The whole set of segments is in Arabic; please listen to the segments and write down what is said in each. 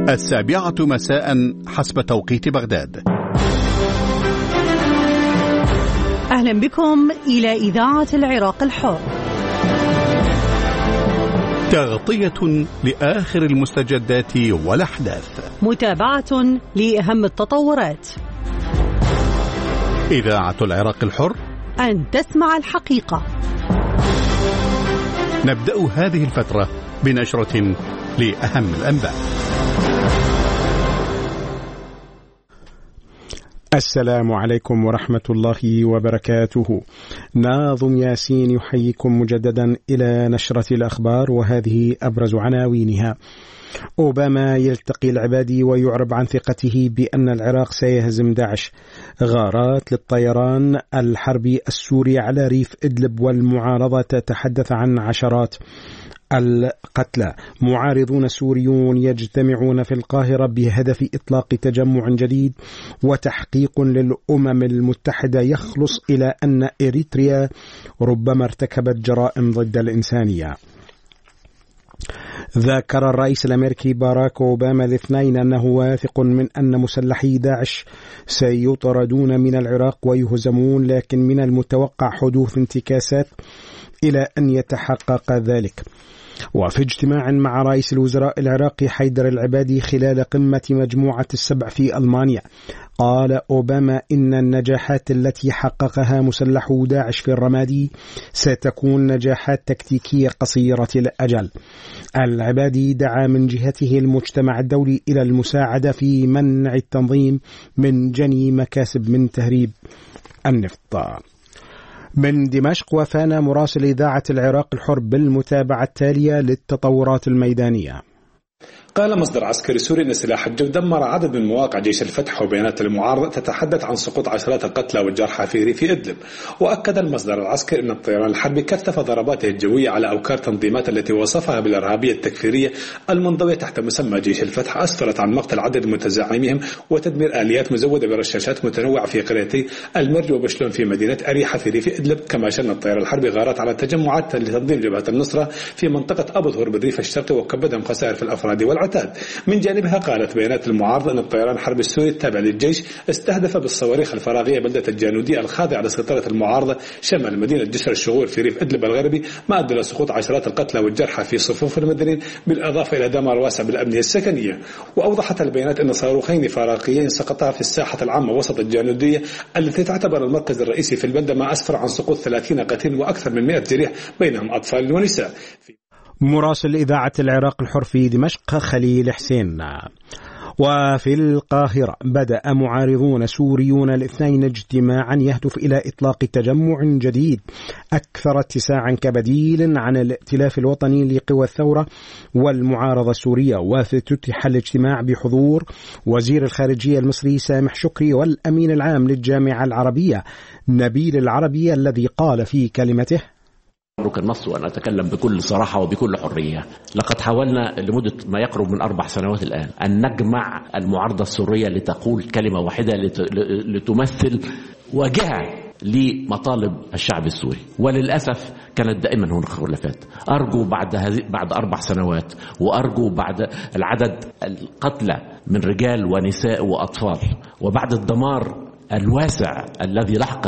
7:00 مساء حسب توقيت بغداد. أهلا بكم إلى إذاعة العراق الحر. تغطية لآخر المستجدات والأحداث، متابعة لأهم التطورات. إذاعة العراق الحر، أن تسمع الحقيقة. نبدأ هذه الفترة بنشرة لأهم الأنباء. السلام عليكم ورحمة الله وبركاته. ناظم ياسين يحييكم مجددا إلى نشرة الأخبار، وهذه أبرز عناوينها. أوباما يلتقي العبادي ويعرب عن ثقته بأن العراق سيهزم داعش. غارات للطيران الحربي السوري على ريف إدلب، والمعارضة تتحدث عن عشرات القتلى. معارضون سوريون يجتمعون في القاهرة بهدف إطلاق تجمع جديد وتحقيق للأمم المتحدة يخلص إلى أن إريتريا ربما ارتكبت جرائم ضد الإنسانية. ذكر الرئيس الأمريكي باراك أوباما الاثنين أنه واثق من أن مسلحي داعش سيطردون من العراق ويهزمون، لكن من المتوقع حدوث انتكاسات إلى أن يتحقق ذلك. وفي اجتماع مع رئيس الوزراء العراقي حيدر العبادي خلال قمة مجموعة السبع في ألمانيا، قال أوباما إن النجاحات التي حققها مسلحو داعش في الرمادي ستكون نجاحات تكتيكية قصيرة الأجل. العبادي دعا من جهته المجتمع الدولي إلى المساعدة في منع التنظيم من جني مكاسب من تهريب النفط. من دمشق، وفانا مراسل إذاعة العراق الحر بالمتابعة التالية للتطورات الميدانية. قال مصدر عسكري سوري أن سلاح الجو دمر عدد من مواقع جيش الفتح، وبيانات المعارضة تتحدث عن سقوط عشرات القتلى والجرحى في ريف إدلب. وأكد المصدر العسكري أن الطيران الحربي كثف ضرباته الجوية على أوكار تنظيمات التي وصفها بالإرهابية التكفيرية المنضوية تحت مسمى جيش الفتح، أسفرت عن مقتل عدد من متزعميهم وتدمير آليات مزودة برشاشات متنوعة في قريتي المرج وبشلون في مدينة أريحة في ريف إدلب. كما شن الطيران الحربي غارات على تجمعات لتنظيم جبهة النصرة في منطقة أبو ظهور بالريف الشرقي، وكبدهم خسائر في الأفراد والعتاد. من جانبها قالت بيانات المعارضة أن الطيران الحربي السوري التابع للجيش استهدف بالصواريخ الفراغية بلدة الجانودية الخاضعة لسيطرة المعارضة شمال مدينة جسر الشغور في ريف إدلب الغربي، ما أدى إلى سقوط عشرات القتلى والجرحى في صفوف المدنيين، بالإضافة إلى دمار واسع بالأبنية السكنية. وأوضحت البيانات أن صاروخين فراغيين سقطا في الساحة العامة وسط الجانودية التي تعتبر المركز الرئيسي في البلدة، ما أسفر عن سقوط 30 قتيل وأكثر من 100 جريح بينهم أطفال ونساء. مراسل إذاعة العراق الحر في دمشق خليل حسين. وفي القاهرة بدأ معارضون سوريون الاثنين اجتماعا يهدف إلى إطلاق تجمع جديد أكثر اتساعا كبديل عن الائتلاف الوطني لقوى الثورة والمعارضة السورية. وافتتح الاجتماع بحضور وزير الخارجية المصري سامح شكري والأمين العام للجامعة العربية نبيل العربي، الذي قال في كلمته: أمرك النص وأن أتكلم بكل صراحة وبكل حرية. لقد حاولنا لمدة ما يقرب من 4 سنوات الآن أن نجمع المعارضة السورية لتقول كلمة واحدة لتمثل واجهة لمطالب الشعب السوري، وللأسف كانت دائما هناك خلافات. أرجو بعد 4 سنوات، وأرجو بعد العدد القتلى من رجال ونساء وأطفال، وبعد الدمار الواسع الذي لحق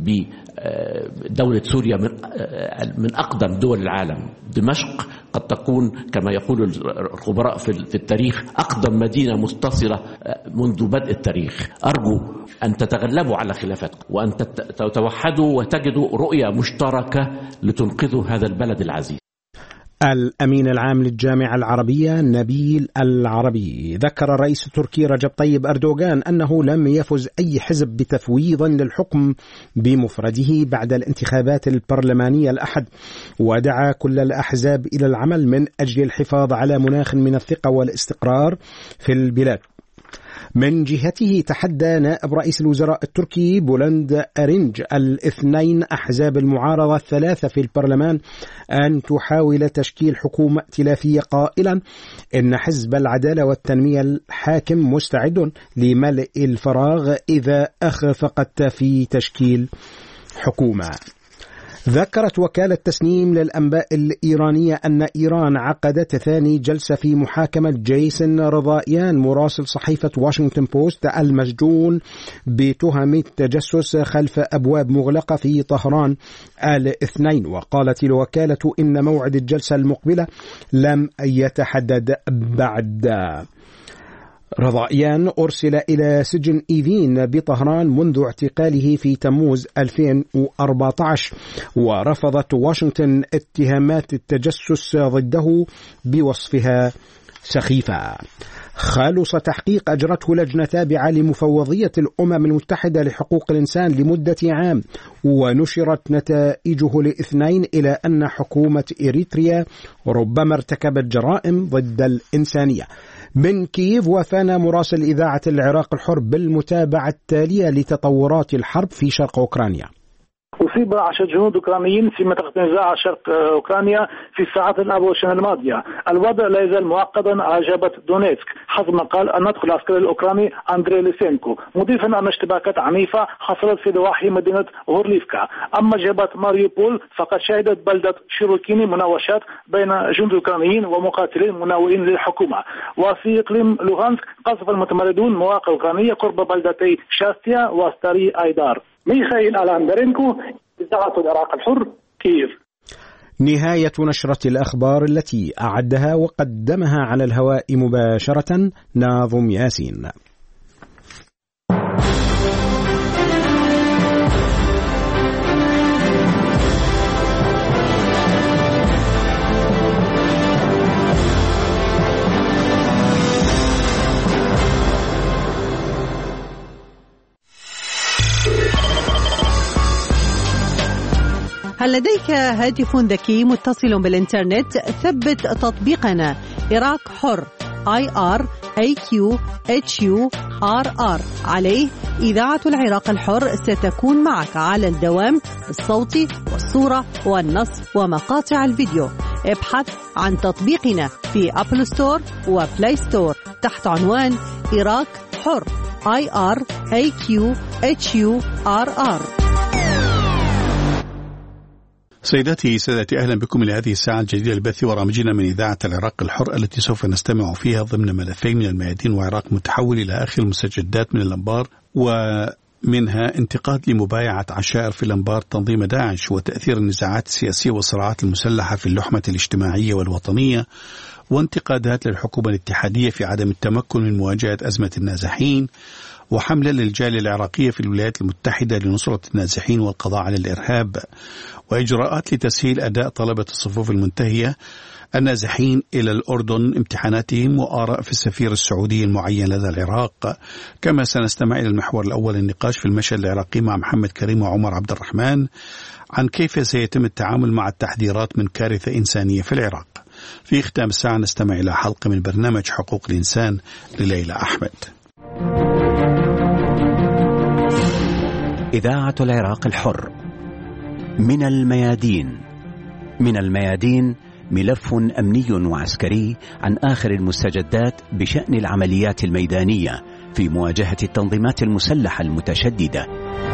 بدولة سوريا من أقدم دول العالم، دمشق قد تكون كما يقول الخبراء في التاريخ أقدم مدينة متصلة منذ بدء التاريخ. أرجو أن تتغلبوا على خلافاتكم وأن تتوحدوا وتجدوا رؤية مشتركة لتنقذوا هذا البلد العزيز. الأمين العام للجامعة العربية نبيل العربي. ذكر الرئيس التركي رجب طيب أردوغان أنه لم يفز أي حزب بتفويض للحكم بمفرده بعد الانتخابات البرلمانية الأحد، ودعا كل الأحزاب إلى العمل من أجل الحفاظ على مناخ من الثقة والاستقرار في البلاد. من جهته تحدى نائب رئيس الوزراء التركي بولند أرينج الاثنين أحزاب المعارضة الثلاثة في البرلمان أن تحاول تشكيل حكومة ائتلافية، قائلا إن حزب العدالة والتنمية الحاكم مستعد لملء الفراغ إذا أخفقت في تشكيل حكومة. ذكرت وكالة تسنيم للأنباء الإيرانية أن إيران عقدت ثاني جلسة في محاكمة جيسون رضائيان مراسل صحيفة واشنطن بوست المسجون بتهم التجسس خلف أبواب مغلقة في طهران الاثنين. وقالت الوكالة إن موعد الجلسة المقبلة لم يتحدد بعد. رضائيان أرسل إلى سجن إيفين بطهران منذ اعتقاله في تموز 2014، ورفضت واشنطن اتهامات التجسس ضده بوصفها سخيفة. خالص تحقيق أجرته لجنة تابعة لمفوضية الأمم المتحدة لحقوق الإنسان لمدة عام، ونشرت نتائجه الاثنين إلى أن حكومة إريتريا ربما ارتكبت جرائم ضد الإنسانية. من كييف وفانا مراسل إذاعة العراق الحر بالمتابعة التالية لتطورات الحرب في شرق أوكرانيا. أصيب 10 جنود أوكرانيين في منطقة نزاع شرق أوكرانيا في الساعات الأول الماضية. الوضع لا يزال معقدا على جبهة دونيتسك حسب ما قال الناطق العسكري الأوكراني أندري ليسينكو، مضيفا أن اشتباكات عنيفة حصلت في ضواحي مدينة هورليفكا. أما جبهة ماريوبول فقد شهدت بلدة شيروكيني مناوشات بين جنود أوكرانيين ومقاتلين مناوئين للحكومة. وفي إقليم لوغانسك قصف المتمردون مواقع أوكرانية قرب بلدتي شاستيا وستاري أيدار. ميخائيل ألاندرينكو، إذاعة العراق الحر، كييف. نهاية نشرة الأخبار التي أعدها وقدمها على الهواء مباشرة ناظم ياسين. هل لديك هاتف ذكي متصل بالإنترنت؟ ثبت تطبيقنا عراق حر IRAQ-HURR. عليه إذاعة العراق الحر ستكون معك على الدوام بالصوت والصورة والنص ومقاطع الفيديو. ابحث عن تطبيقنا في أبل ستور وبلاي ستور تحت عنوان عراق حر IRAQ-HURR. سيداتي سادتي، أهلا بكم إلى هذه الساعة الجديدة البث وبرامجنا من إذاعة العراق الحر التي سوف نستمع فيها ضمن ملفين من الميادين وعراق متحول إلى آخر المستجدات من الأنبار، ومنها انتقاد لمبايعة عشائر في الأنبار تنظيم داعش وتأثير النزاعات السياسية والصراعات المسلحة في اللحمة الاجتماعية والوطنية، وانتقادات للحكومة الاتحادية في عدم التمكن من مواجهة أزمة النازحين، وحملة للجالية العراقية في الولايات المتحدة لنصرة النازحين والقضاء على الإرهاب، وإجراءات لتسهيل أداء طلبة الصفوف المنتهية النازحين إلى الأردن امتحاناتهم، وآراء في السفير السعودي المعين لدى العراق. كما سنستمع إلى المحور الأول النقاش في المشهد العراقي مع محمد كريم وعمر عبد الرحمن عن كيف سيتم التعامل مع التحذيرات من كارثة إنسانية في العراق. في ختام الساعة نستمع إلى حلقة من برنامج حقوق الإنسان لليلى أحمد. إذاعة العراق الحر. من الميادين. من الميادين ملف أمني وعسكري عن آخر المستجدات بشأن العمليات الميدانية في مواجهة التنظيمات المسلحة المتشددة.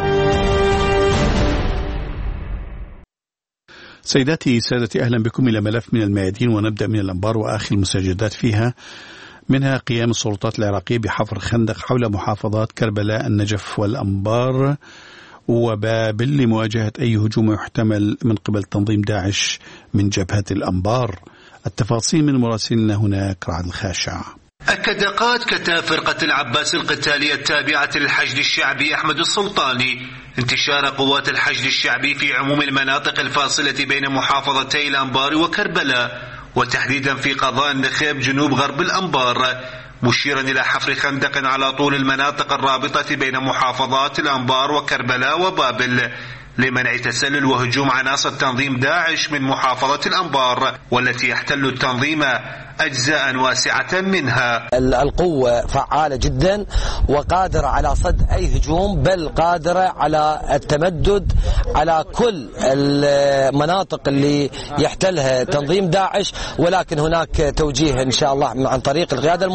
سيداتي سادتي، أهلا بكم إلى ملف من الميادين، ونبدأ من الأنبار وآخر المستجدات فيها، منها قيام السلطات العراقية بحفر خندق حول محافظات كربلاء، النجف والأنبار وبابل لمواجهة أي هجوم يحتمل من قبل تنظيم داعش من جبهة الأنبار. التفاصيل من مراسلنا هناك رعد الخاشع. أكد قائد كتائب فرقة العباس القتالية التابعة للحشد الشعبي أحمد السلطاني انتشار قوات الحشد الشعبي في عموم المناطق الفاصلة بين محافظتي الأنبار وكربلاء، وتحديدا في قضاء النخيب جنوب غرب الأنبار، مشيرا إلى حفر خندق على طول المناطق الرابطة بين محافظات الأنبار وكربلاء وبابل لمنع تسلل وهجوم عناصر تنظيم داعش من محافظة الأنبار، والتي يحتل التنظيم أجزاء واسعة منها. القوة فعالة جدا وقادرة على صد أي هجوم، بل قادرة على التمدد على كل المناطق اللي يحتلها تنظيم داعش، ولكن هناك توجيه إن شاء الله عن طريق القيادة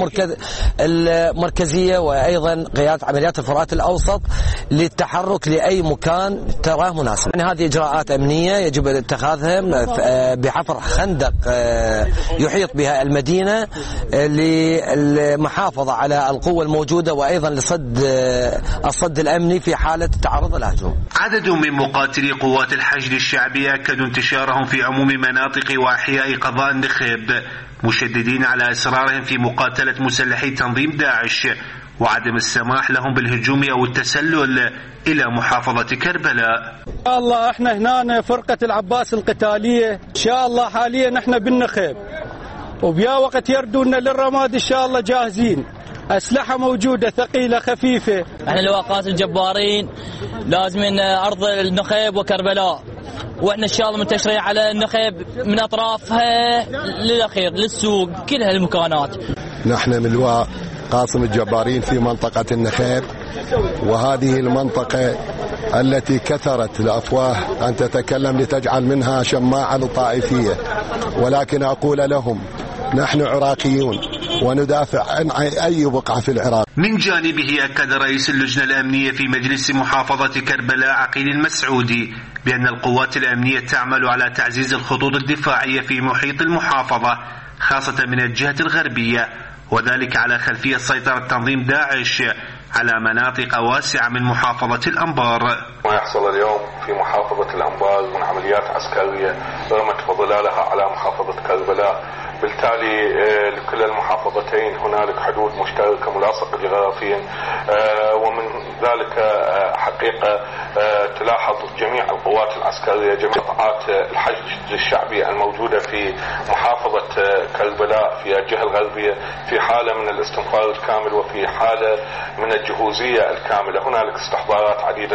المركزية وأيضا قيادة عمليات الفرات الأوسط للتحرك لأي مكان تراه مناسب. يعني هذه إجراءات أمنية يجب اتخاذها بحفر خندق يحيط بها المدينة للمحافظة على القوة الموجودة وأيضا لصد الصد الأمني في حالة تعرض الهجوم. عدد من مقاتلي قوات الحشد الشعبي أكدوا انتشارهم في عموم مناطق وأحياء قضاء النخيب، مشددين على إصرارهم في مقاتلة مسلحي تنظيم داعش وعدم السماح لهم بالهجوم أو التسلل إلى محافظة كربلاء. إن شاء الله احنا هنا فرقة العباس القتالية، إن شاء الله حاليا احنا بالنخيب وبيا وقت يردونا للرماد إن شاء الله جاهزين، أسلحة موجودة ثقيلة خفيفة. احنا لواقات الجبارين لازمين أرض النخيب وكربلاء، واحنا ان شاء الله منتشرين على النخيب من اطرافها للاخير للسوق كل هالمكانات. نحن من لواء قاسم الجبارين في منطقة النخيب، وهذه المنطقة التي كثرت الأفواه أن تتكلم لتجعل منها شماعة للطائفية، ولكن أقول لهم نحن عراقيون وندافع عن أي بقعة في العراق. من جانبه أكد رئيس اللجنة الأمنية في مجلس محافظة كربلاء عقيل المسعودي بأن القوات الأمنية تعمل على تعزيز الخطوط الدفاعية في محيط المحافظة خاصة من الجهة الغربية، وذلك على خلفية سيطرة تنظيم داعش على مناطق واسعة من محافظة الأنبار. ما يحصل اليوم في محافظة الأنبار من عمليات عسكرية رمت فضلالها على محافظة كربلاء، بالتالي لكل المحافظتين هنالك حدود مشتركة ملاصقة جغرافيا، ومن ذلك حقيقة تلاحظ جميع القوات العسكرية جميع قطاعات الحشد الشعبي الموجودة في محافظة كربلاء في الجهة الغربية في حالة من الاستنفار الكامل وفي حالة من الجهوزية الكاملة. هنالك استحضارات عديدة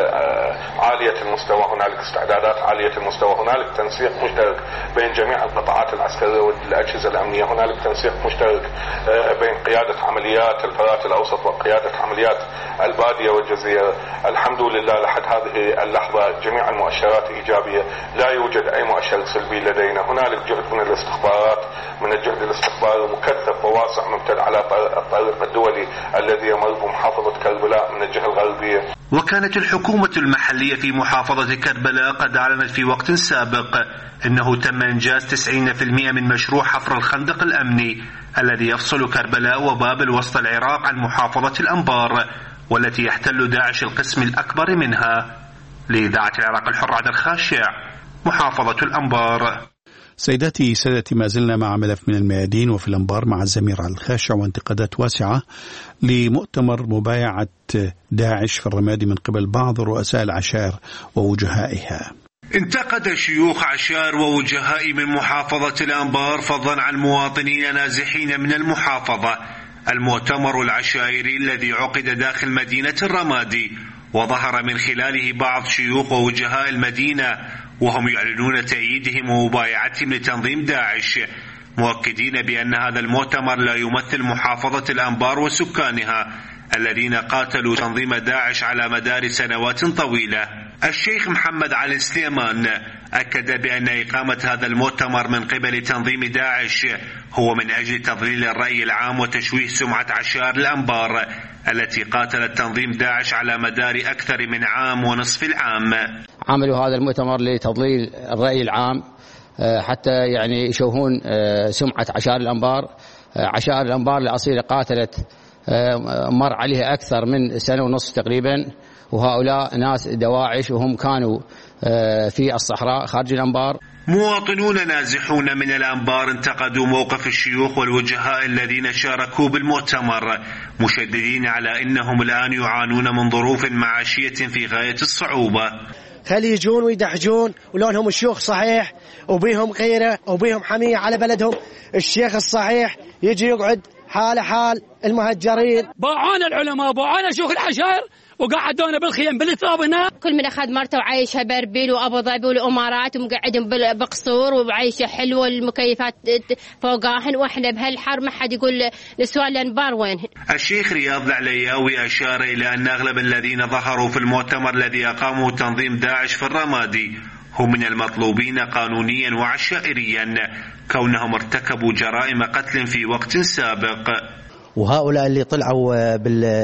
عالية المستوى، هنالك استعدادات عالية المستوى، هنالك تنسيق مشترك بين جميع القطاعات العسكرية والأجهزة الأمنية، هنالك تنسيق مشترك بين قيادة عمليات الفرات الأوسط وقيادة عمليات البادية والجزيرة. الحمد لله لحد هذه اللحظة جميع المؤشرات إيجابية، لا يوجد أي مؤشر سلبي لدينا. هنالك جهد من الاستخبارات، من الجهد الاستخباري مكثف وواسع ممتد على الطريق الدولي الذي يمر بمحافظة كربلاء من الجهة الغربية. وكانت الحكومة المحلية في محافظة كربلاء قد أعلنت في وقت سابق أنه تم إنجاز 90% من مشروع حفر الخندق الأمني الذي يفصل كربلاء وبابل وسط العراق عن محافظة الأنبار، والتي يحتل داعش القسم الأكبر منها. لإذاعة العراق الحر عبد الخاشع، محافظة الأنبار. سيداتي سادتي، ما زلنا مع ملف من الميادين وفي الأنبار مع الزمير علي الخاشع، وانتقادات واسعة لمؤتمر مبايعة داعش في الرمادي من قبل بعض رؤساء العشائر ووجهائها. انتقد شيوخ عشائر ووجهاء من محافظة الأنبار فضلا عن مواطنين نازحين من المحافظة المؤتمر العشائري الذي عقد داخل مدينة الرمادي، وظهر من خلاله بعض شيوخ ووجهاء المدينة وهم يعلنون تأييدهم ومبايعتهم لتنظيم داعش، مؤكدين بأن هذا المؤتمر لا يمثل محافظة الأنبار وسكانها الذين قاتلوا تنظيم داعش على مدار سنوات طويلة. الشيخ محمد علي سليمان أكد بأن إقامة هذا المؤتمر من قبل تنظيم داعش هو من أجل تضليل الرأي العام وتشويه سمعة عشائر الأنبار التي قاتلت تنظيم داعش على مدار أكثر من عام ونصف العام. عملوا هذا المؤتمر لتضليل الرأي العام حتى يعني يشوهون سمعة عشائر الأنبار. عشائر الأنبار الأصيلة قاتلت مر عليها أكثر من سنة ونصف تقريبا، وهؤلاء ناس دواعش وهم كانوا في الصحراء خارج الأنبار. مواطنون نازحون من الأنبار انتقدوا موقف الشيوخ والوجهاء الذين شاركوا بالمؤتمر، مشددين على أنهم الآن يعانون من ظروف معاشية في غاية الصعوبة. خلي يجون ويدحجون ولونهم الشيوخ صحيح وبيهم غيرة وبيهم حمية على بلدهم. الشيخ الصحيح يجي يقعد حال المهجرين. باعونا العلماء، باعونا شيوخ العشائر، وقعدونا بالخيام بالثوب هنا. كل من أخذ مرته وعايشها بأربيل وأبو ظبي والإمارات ومقعدهم بقصور وعايشة حلوة المكيفات فوقاهن، وإحنا بهالحر ما حد يقول نسوان الأنبار وينهن. الشيخ رياض العلياوي أشار إلى أن أغلب الذين ظهروا في المؤتمر الذي أقامه تنظيم داعش في الرمادي هم من المطلوبين قانونيا وعشائريا كونهم ارتكبوا جرائم قتل في وقت سابق. وهؤلاء اللي طلعوا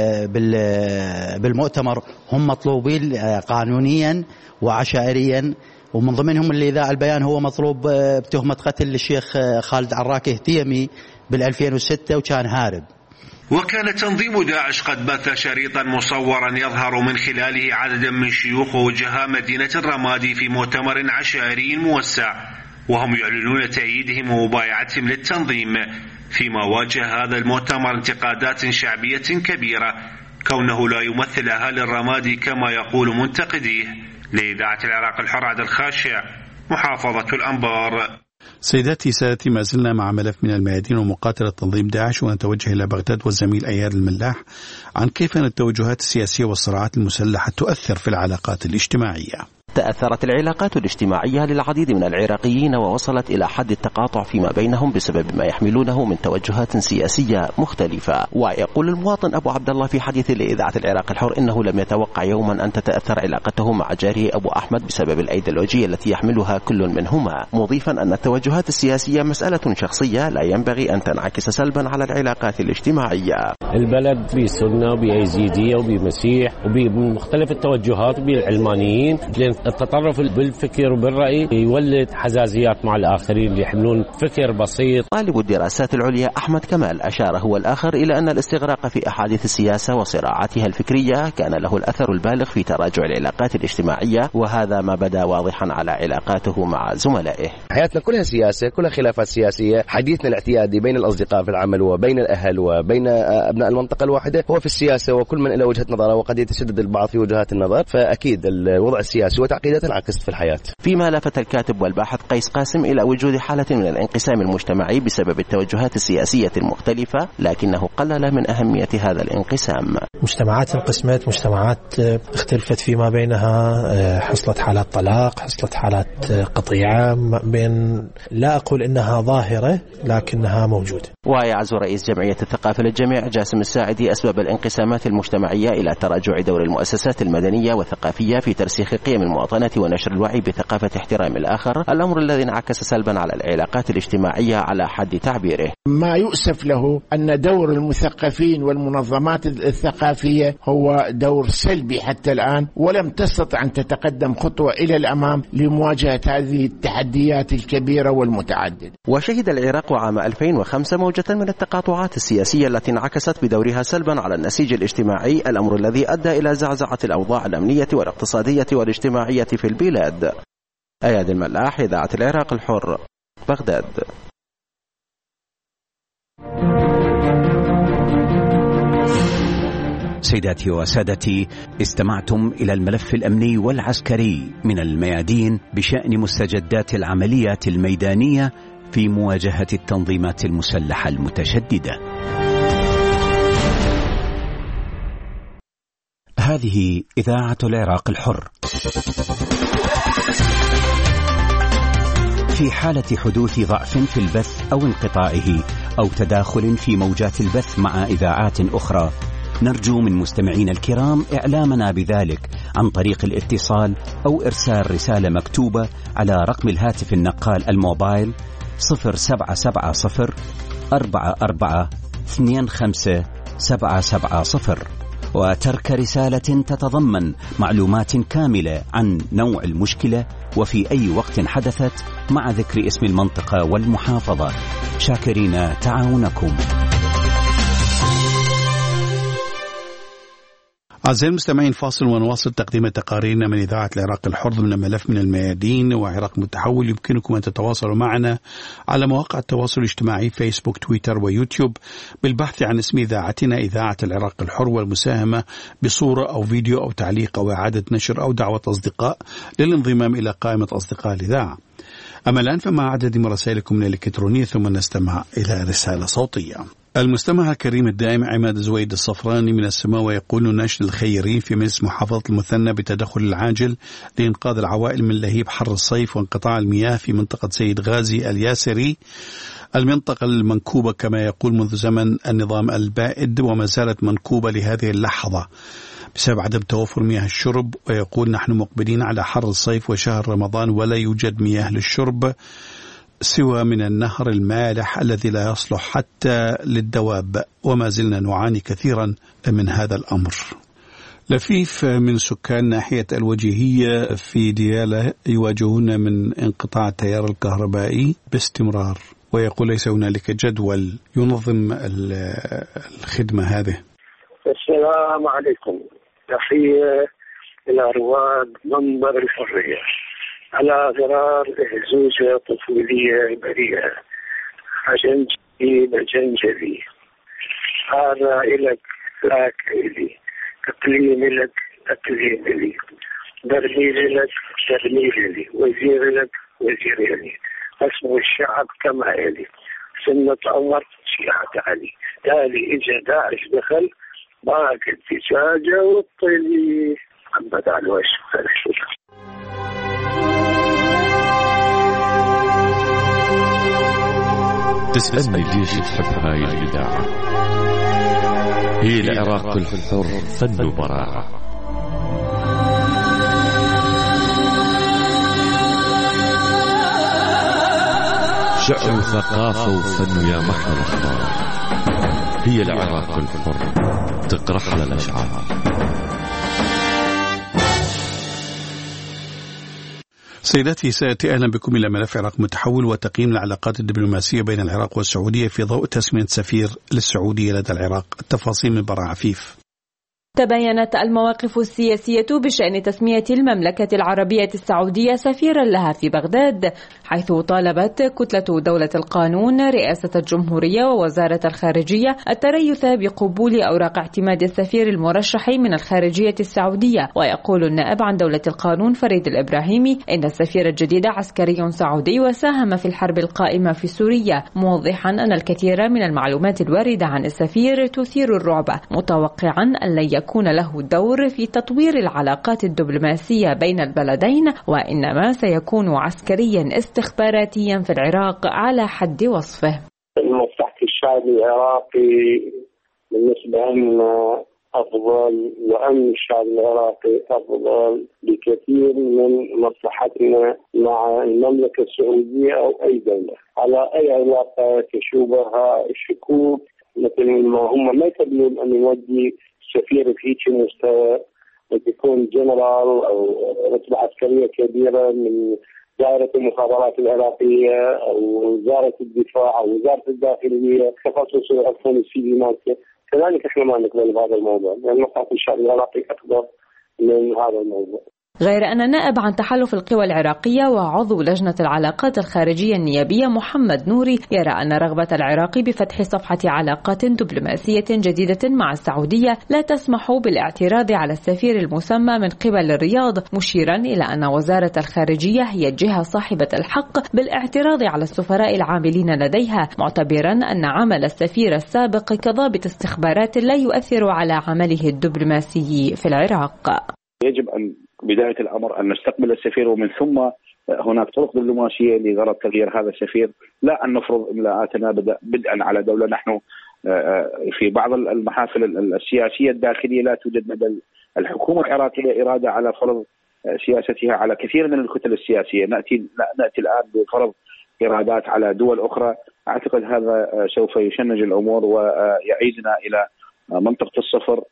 بالمؤتمر هم مطلوبين قانونيا وعشائريا، ومن ضمنهم اللي ذاع البيان هو مطلوب بتهمة قتل الشيخ خالد عراكي هتيمي بال2006 وكان هارب. وكان تنظيم داعش قد بث شريطا مصورا يظهر من خلاله عددا من شيوخ ووجهاء مدينة الرمادي في مؤتمر عشائري موسع، وهم يعلنون تأييدهم ومبايعتهم للتنظيم، فيما واجه هذا المؤتمر انتقادات شعبية كبيرة كونه لا يمثل أهالي الرمادي كما يقول منتقديه. لإذاعة العراق الحر عبد الخاشع، محافظة الأنبار. سيداتي سادتي، ما زلنا مع ملف من الميادين ومقاتلة تنظيم داعش، ونتوجه إلى بغداد والزميل أياد الملاح عن كيف أن التوجهات السياسية والصراعات المسلحة تؤثر في العلاقات الاجتماعية. تأثرت العلاقات الاجتماعية للعديد من العراقيين ووصلت إلى حد التقاطع فيما بينهم بسبب ما يحملونه من توجهات سياسية مختلفة. ويقول المواطن أبو عبد الله في حديث لإذاعة العراق الحر إنه لم يتوقع يوما أن تتأثر علاقته مع جاره أبو أحمد بسبب الأيديولوجية التي يحملها كل منهما، مضيفا أن التوجهات السياسية مسألة شخصية لا ينبغي أن تنعكس سلبا على العلاقات الاجتماعية. البلد بسنة وبأيزيدية وبمسيح وبمختلف التوجهات وبالعلمانيين، التطرف بالفكر وبالرأي يولد حزازيات مع الآخرين اللي يحملون فكر بسيط. طالب الدراسات العليا أحمد كمال أشار هو الآخر إلى أن الاستغراق في أحاديث السياسة وصراعاتها الفكرية كان له الأثر البالغ في تراجع العلاقات الاجتماعية، وهذا ما بدا واضحا على علاقاته مع زملائه. حياتنا كلها سياسة، كلها خلافات سياسية. حديثنا الاعتيادي بين الأصدقاء في العمل وبين الأهل وبين أبناء المنطقة الواحدة هو في السياسة، وكل من له وجهة نظره وقد يتشدد البعض في وجهات النظر، فأكيد الوضع السياسي وتعقيدات انعكست في الحياة. فيما لفت الكاتب والباحث قيس قاسم إلى وجود حالة من الانقسام المجتمعي بسبب التوجهات السياسية المختلفة، لكنه قلل من أهمية هذا الانقسام. مجتمعات انقسمت، مجتمعات اختلفت فيما بينها، حصلت حالات طلاق، حصلت حالات قطيعة بين، لا أقول إنها ظاهرة لكنها موجودة. ويعزو رئيس جمعية الثقافة للجميع جاسم الساعدي أسباب الانقسامات المجتمعية إلى تراجع دور المؤسسات المدنية والثقافية في ترسيخ قيم المواطنة ونشر الوعي بثقافة احترام الآخر، الأمر الذي انعكس سلبا على العلاقات الاجتماعية على حد تعبيره. ما يؤسف له أن دور المثقفين والمنظمات الثقافية هو دور سلبي حتى الآن، ولم تستطع أن تتقدم خطوة إلى الأمام لمواجهة هذه التحديات الكبيرة والمتعددة. وشهد العراق عام 2005 موجة من التقاطعات السياسية التي انعكست بدورها سلبا على النسيج الاجتماعي، الأمر الذي أدى إلى زعزعة الأوضاع الأمنية والاقتصادية والاجتماعية في البلاد. أياد الملاح، إذاعة العراق الحر، بغداد. سيداتي وسادتي، استمعتم إلى الملف الأمني والعسكري من الميادين بشأن مستجدات العمليات الميدانية في مواجهة التنظيمات المسلحة المتشددة. هذه إذاعة العراق الحر. في حالة حدوث ضعف في البث أو انقطاعه أو تداخل في موجات البث مع إذاعات أخرى، نرجو من مستمعينا الكرام إعلامنا بذلك عن طريق الاتصال أو إرسال رسالة مكتوبة على رقم الهاتف النقال الموبايل 0770 44 25 770، وترك رسالة تتضمن معلومات كاملة عن نوع المشكلة وفي أي وقت حدثت، مع ذكر اسم المنطقة والمحافظة. شاكرين تعاونكم. أعزائي المستمعين، فاصل ونواصل تقديم تقاريرنا من إذاعة العراق الحر ضمن ملف من الميادين وعراق متحول. يمكنكم أن تتواصلوا معنا على مواقع التواصل الاجتماعي فيسبوك، تويتر ويوتيوب بالبحث عن اسم إذاعتنا إذاعة العراق الحر، والمساهمة بصورة أو فيديو أو تعليق أو إعادة نشر أو دعوة أصدقاء للانضمام إلى قائمة أصدقاء الإذاعة. أما الآن فمع عدد من رسائلكم من الإلكترونية، ثم نستمع إلى رسالة صوتية. المستمع الكريم الدائم عماد زويد الصفراني من السماء ويقول: نناشد الخيرين في مجلس محافظة المثنى بالتدخل العاجل لإنقاذ العوائل من لهيب حر الصيف وانقطاع المياه في منطقة سيد غازي الياسري، المنطقة المنكوبة كما يقول منذ زمن النظام البائد وما زالت منكوبة لهذه اللحظة بسبب عدم توفر مياه الشرب. ويقول: نحن مقبلين على حر الصيف وشهر رمضان ولا يوجد مياه للشرب سوى من النهر المالح الذي لا يصلح حتى للدواب، وما زلنا نعاني كثيرا من هذا الأمر. لفيف من سكان ناحية الوجيهية في ديالى يواجهون من انقطاع التيار الكهربائي باستمرار، ويقول ليس هنالك جدول ينظم الخدمة هذه. السلام عليكم، تحية إلى رواد منبر الحرية على غرار زوجة طفولية بريئة حجنجي بجنجبي، هذا إلك لاك إلي، تقليم لك تقليم لي، برميل لك برميل لي، وزير لك وزير لي، اسم الشعب كما إلي، سنة عمر شيعة علي، تالي إجا داعش دخل باك الدجاجة والطلي عبد على الوش. تسألني ليش تحب هاي الإذاعة؟ هي العراق الحر فن وبراعة. شعر وثقافة وفن يا محر الأخبار. هي العراق الحر تقرح على الأشعار. سيداتي سيأتي أهلا بكم إلى ملف عراق متحول وتقييم العلاقات الدبلوماسية بين العراق والسعودية في ضوء تسمية سفير للسعودية لدى العراق. التفاصيل من براء عفيف. تباينت المواقف السياسية بشأن تسمية المملكة العربية السعودية سفيرا لها في بغداد، حيث طالبت كتلة دولة القانون رئاسة الجمهورية ووزارة الخارجية التريث بقبول أوراق اعتماد السفير المرشح من الخارجية السعودية. ويقول النائب عن دولة القانون فريد الإبراهيمي إن السفير الجديد عسكري سعودي وساهم في الحرب القائمة في سوريا، موضحا أن الكثير من المعلومات الواردة عن السفير تثير الرعب، متوقعا أن لن يكون له دور في تطوير العلاقات الدبلوماسية بين البلدين، وإنما سيكون عسكريا استخباراتيا في العراق على حد وصفه. مصلحة الشعب العراقي بالنسبة لنا أفضل، وأمن الشعب العراقي أفضل بكثير من مصلحتنا مع المملكة السعودية أو أي دولة. على أي علاقة تشوبها الشكوك مثل ما هم ما يقبلون أن يودي سفير في هيك مستوى، يكون جنرال أو رتبة عسكرية كبيرة من دائرة المخابرات العراقية أو وزارة الدفاع أو وزارة الداخلية، تخصص يعرفون السي في مالته. كذلك احنا ما نقبل بهذا الموضوع، لأن مصلحة الشعب العراقي أكبر من هذا الموضوع. غير أن النائب عن تحالف القوى العراقية وعضو لجنة العلاقات الخارجية النيابية محمد نوري يرى أن رغبة العراق بفتح صفحة علاقات دبلوماسية جديدة مع السعودية لا تسمح بالاعتراض على السفير المسمى من قبل الرياض، مشيرا إلى أن وزارة الخارجية هي الجهة صاحبة الحق بالاعتراض على السفراء العاملين لديها، معتبرا أن عمل السفير السابق كضابط استخبارات لا يؤثر على عمله الدبلوماسي في العراق. يجب أن بداية الأمر أن نستقبل السفير، ومن ثم هناك طرق دبلوماسية لغرض تغيير هذا السفير، لا أن نفرض إملاءاتنا بدءا على دولة. نحن في بعض المحافل السياسية الداخلية لا توجد لدى الحكومة العراقية إرادة على فرض سياستها على كثير من الكتل السياسية. نأتي الآن بفرض إرادات على دول أخرى. أعتقد هذا سوف يشنج الأمور ويعيدنا إلى منطقة الصفر،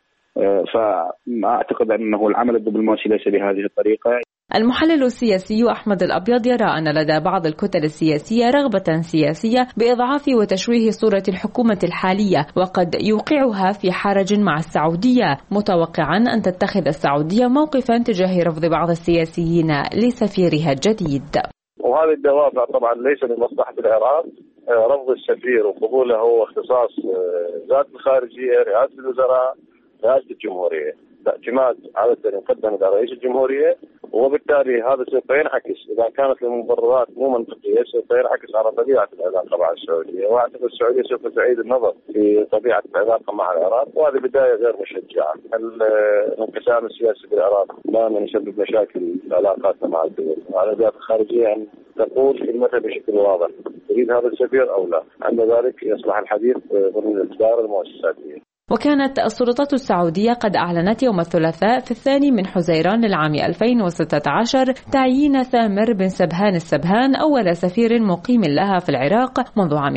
فأعتقد أنه العمل الدبلوماسي ليس بهذه الطريقة. المحلل السياسي أحمد الأبيض يرى أن لدى بعض الكتل السياسية رغبة سياسية بإضعاف وتشويه صورة الحكومة الحالية، وقد يوقعها في حرج مع السعودية، متوقعا أن تتخذ السعودية موقفا تجاه رفض بعض السياسيين لسفيرها الجديد. وهذه الدوافع طبعا ليس لمصلحة العراق. رفض السفير وقبوله هو اختصاص وزارة الخارجية، رئاسة الوزراء، رئاسة الجمهورية. الاعتماد عادة يقدم إلى رئيس الجمهورية وبالتالي هذا سوف ينعكس إذا كانت المبررات مو منطقية سوف ينعكس على طبيعة العلاقة مع السعودية، وأعتقد السعودية سوف تعيد النظر في طبيعة العلاقة مع العراق، وهذه بداية غير مشجعة. الانقسام السياسي بالعراق دائما يسبب مشاكل في علاقاتنا مع الدول. على ذات الخارجية أن تقول كلمتها بشكل واضح، تريد هذا السفير أو لا، عند ذلك يصلح الحديث ضمن الإصدار المؤسساتية. وكانت السلطات السعودية قد أعلنت يوم الثلاثاء في 2 من حزيران للعام 2016 تعيين ثامر بن سبهان السبهان أول سفير مقيم لها في العراق منذ عام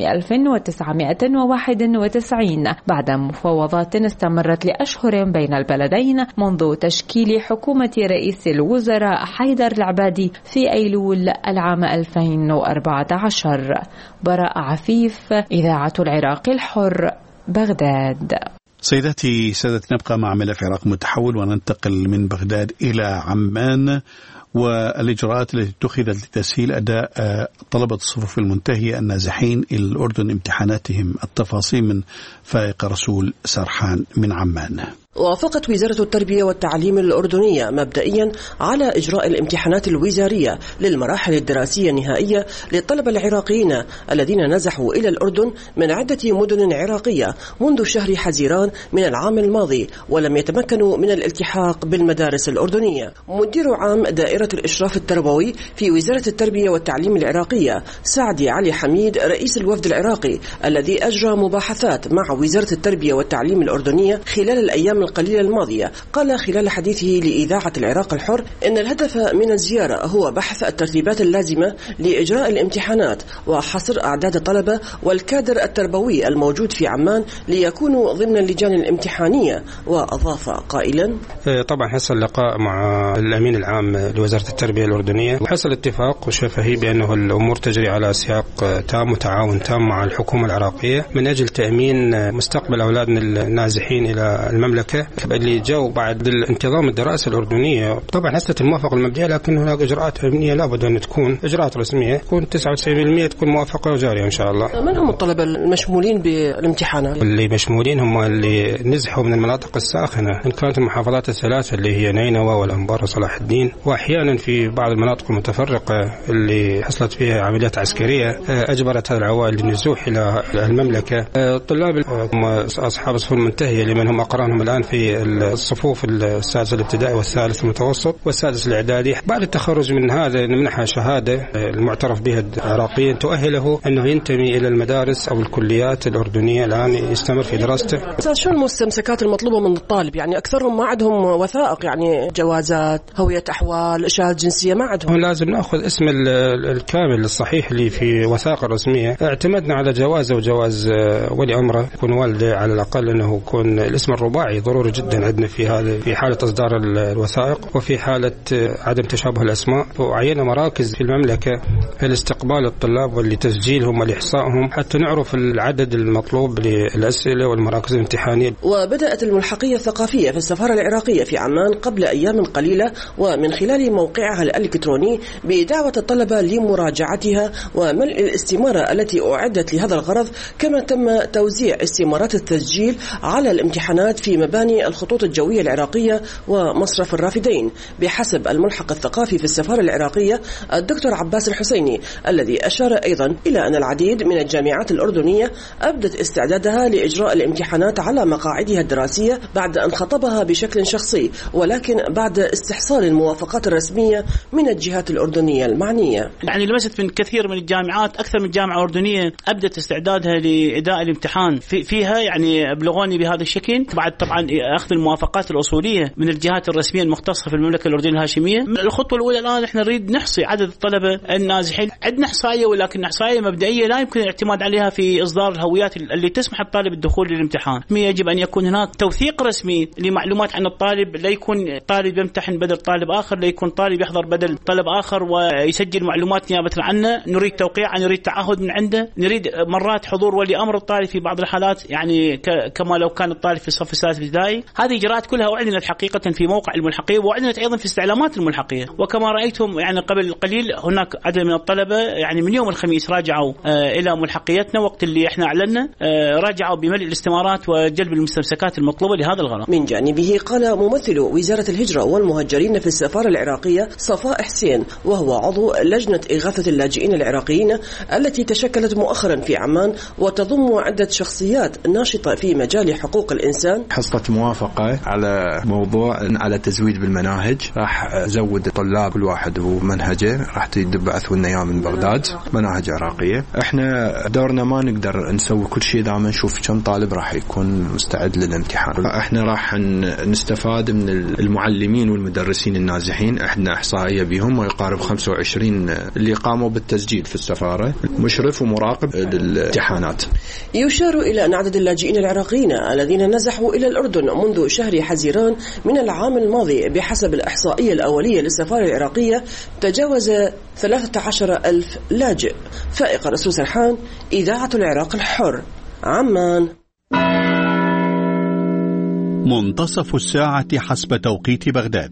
1991 بعد مفاوضات استمرت لأشهر بين البلدين منذ تشكيل حكومة رئيس الوزراء حيدر العبادي في أيلول العام 2014. براء عفيف، إذاعة العراق الحر، بغداد. سيداتي سادتي، نبقى مع ملف العراق متحول وننتقل من بغداد إلى عمان والإجراءات التي اتخذت لتسهيل أداء طلبة الصفوف المنتهية النازحين إلى الأردن امتحاناتهم. التفاصيل من فائق رسول سرحان من عمان. وافقت وزارة التربية والتعليم الأردنية مبدئيا على إجراء الامتحانات الوزارية للمراحل الدراسية النهائية للطلبة العراقيين الذين نزحوا إلى الأردن من عدة مدن عراقية منذ شهر حزيران من العام الماضي ولم يتمكنوا من الالتحاق بالمدارس الأردنية. مدير عام دائرة الإشراف التربوي في وزارة التربية والتعليم العراقية سعدي علي حميد رئيس الوفد العراقي الذي أجرى مباحثات مع وزارة التربية والتعليم الأردنية خلال الأيام القليلة الماضية، قال خلال حديثه لإذاعة العراق الحر إن الهدف من الزيارة هو بحث الترتيبات اللازمة لإجراء الامتحانات وحصر أعداد الطلبة والكادر التربوي الموجود في عمان ليكونوا ضمن اللجان الامتحانية. وأضاف قائلا: طبعا حصل لقاء مع الأمين العام لوزارة التربية الأردنية وحصل اتفاق وشفهي بأنه الأمور تجري على سياق تام وتعاون تام مع الحكومة العراقية من أجل تأمين مستقبل أولادنا النازحين إلى المملكة اللي جو بعد الانتظام الدراسة الأردنية. طبعا حصلت الموافقة المبدئية لكن هناك إجراءات أمنية لابد أن تكون إجراءات رسمية تكون 99% تكون موافقة وجارية إن شاء الله. من هم الطلبة المشمولين بالامتحانات؟ اللي مشمولين هم اللي نزحوا من المناطق الساخنة إن كانت المحافظات الثلاثة اللي هي نينوى والأنبار وصلاح الدين، وأحيانا في بعض المناطق المتفرقة اللي حصلت فيها عمليات عسكرية أجبرت هذه العوائل للنزوح إلى المملكة. طلاب أصحاب الصفوف المنتهية لمن هم أقرانهم الآن في الصفوف السادس الابتدائي والثالث المتوسط والسادس الإعدادي بعد التخرج من هذا نمنحها شهادة المعترف بها عراقيا تؤهله أنه ينتمي إلى المدارس أو الكليات الأردنية الآن يستمر في دراسته. شو المستمسكات المطلوبة من الطالب؟ يعني أكثرهم ما عندهم وثائق، يعني جوازات، هوية أحوال، إشارة جنسية ما عندهم. لازم نأخذ اسم الكامل الصحيح اللي في وثائق رسمية. اعتمدنا على جوازه وجواز ولي أمره يكون والده على الأقل أنه يكون الاسم الرباعي ضروري جدا عندنا في هذا في حالة إصدار الوثائق وفي حالة عدم تشابه الأسماء. وعينا مراكز في المملكة لاستقبال الطلاب ولتسجيلهم ولإحصائهم حتى نعرف العدد المطلوب للأسئلة والمراكز الامتحانية. وبدأت الملحقية الثقافية في السفارة العراقية في عمان قبل أيام قليلة ومن خلال موقعها الإلكتروني بدعوة الطلبة لمراجعتها وملء الاستمارة التي أعدت لهذا الغرض، كما تم توزيع استمارات التسجيل على الامتحانات في مباني الخطوط الجوية العراقية ومصرف الرافدين بحسب الملحق الثقافي في السفارة العراقية الدكتور عباس الحسيني، الذي أشار أيضا إلى أن العديد من الجامعات الأردنية أبدت استعدادها لإجراء الامتحانات على مقاعدها الدراسية بعد أن خطبها بشكل شخصي، ولكن بعد استحصال الموافقات الرسمية من الجهات الأردنية المعنية. يعني لمست من كثير من الجامعات، أكثر من جامعة أردنية أبدت استعدادها لإداء الامتحان فيها، يعني أبلغوني بهذا الشكل بعد طبعا أخذ الموافقات الأصولية من الجهات الرسمية المختصة في المملكة الأردنية الهاشمية. الخطوة الأولى الآن إحنا نريد نحصي عدد الطلبة النازحين. عندنا إحصائية ولكن إحصائية مبدئية لا يمكن الاعتماد عليها في إصدار الهويات اللي تسمح الطالب بالدخول للامتحان. يجب أن يكون هناك توثيق رسمي لمعلومات عن الطالب، لا يكون طالب يمتحن بدل طالب آخر، لا يكون طالب يحضر بدل طالب آخر ويسجل معلومات نيابة عنه. نريد توقيع، نريد تعهد من عنده، نريد مرات حضور ولي أمر الطالب في بعض الحالات، يعني كما لو كان الطالب في الصف السادس الابتدائي. هذه إجراءات كلها أعلنت حقيقة في موقع الملحقية وأعلنت أيضا في استعلامات الملحقية. وكما رأيتم يعني قبل قليل هناك عدد من الطلبة يعني من يوم الخميس راجعوا إلى ملحقيتنا وقت اللي إحنا أعلنا، راجعوا بملء الاستمارات وجلب المستمسكات المطلوبة لهذا الغرض. من جانبه قال ممثل وزارة الهجرة والمهجرين في السفارة العراقية العراقية صفاء حسين، وهو عضو لجنة إغاثة اللاجئين العراقيين التي تشكلت مؤخرا في عمان وتضم عدة شخصيات ناشطة في مجال حقوق الإنسان. حصلت موافقة على موضوع على تزويد بالمناهج، راح أزود الطلاب كل واحد ومنهجه، راح تبعثوا لنا إياه من بغداد مناهج عراقية. احنا دورنا ما نقدر نسوي كل شيء، دائما نشوف كم طالب راح يكون مستعد للامتحان. احنا راح نستفاد من المعلمين والمدرسين النازحين، احنا احصائيه بهم ويقارب 25 اللي قاموا بالتسجيل في السفاره، مشرف ومراقب للامتحانات. يشار الى ان عدد اللاجئين العراقيين الذين نزحوا الى الاردن منذ شهر حزيران من العام الماضي بحسب الاحصائيه الاوليه للسفاره العراقيه تجاوز 13,000 لاجئ. فائق رسول سرحان، إذاعة العراق الحر، عمان. منتصف الساعة حسب توقيت بغداد.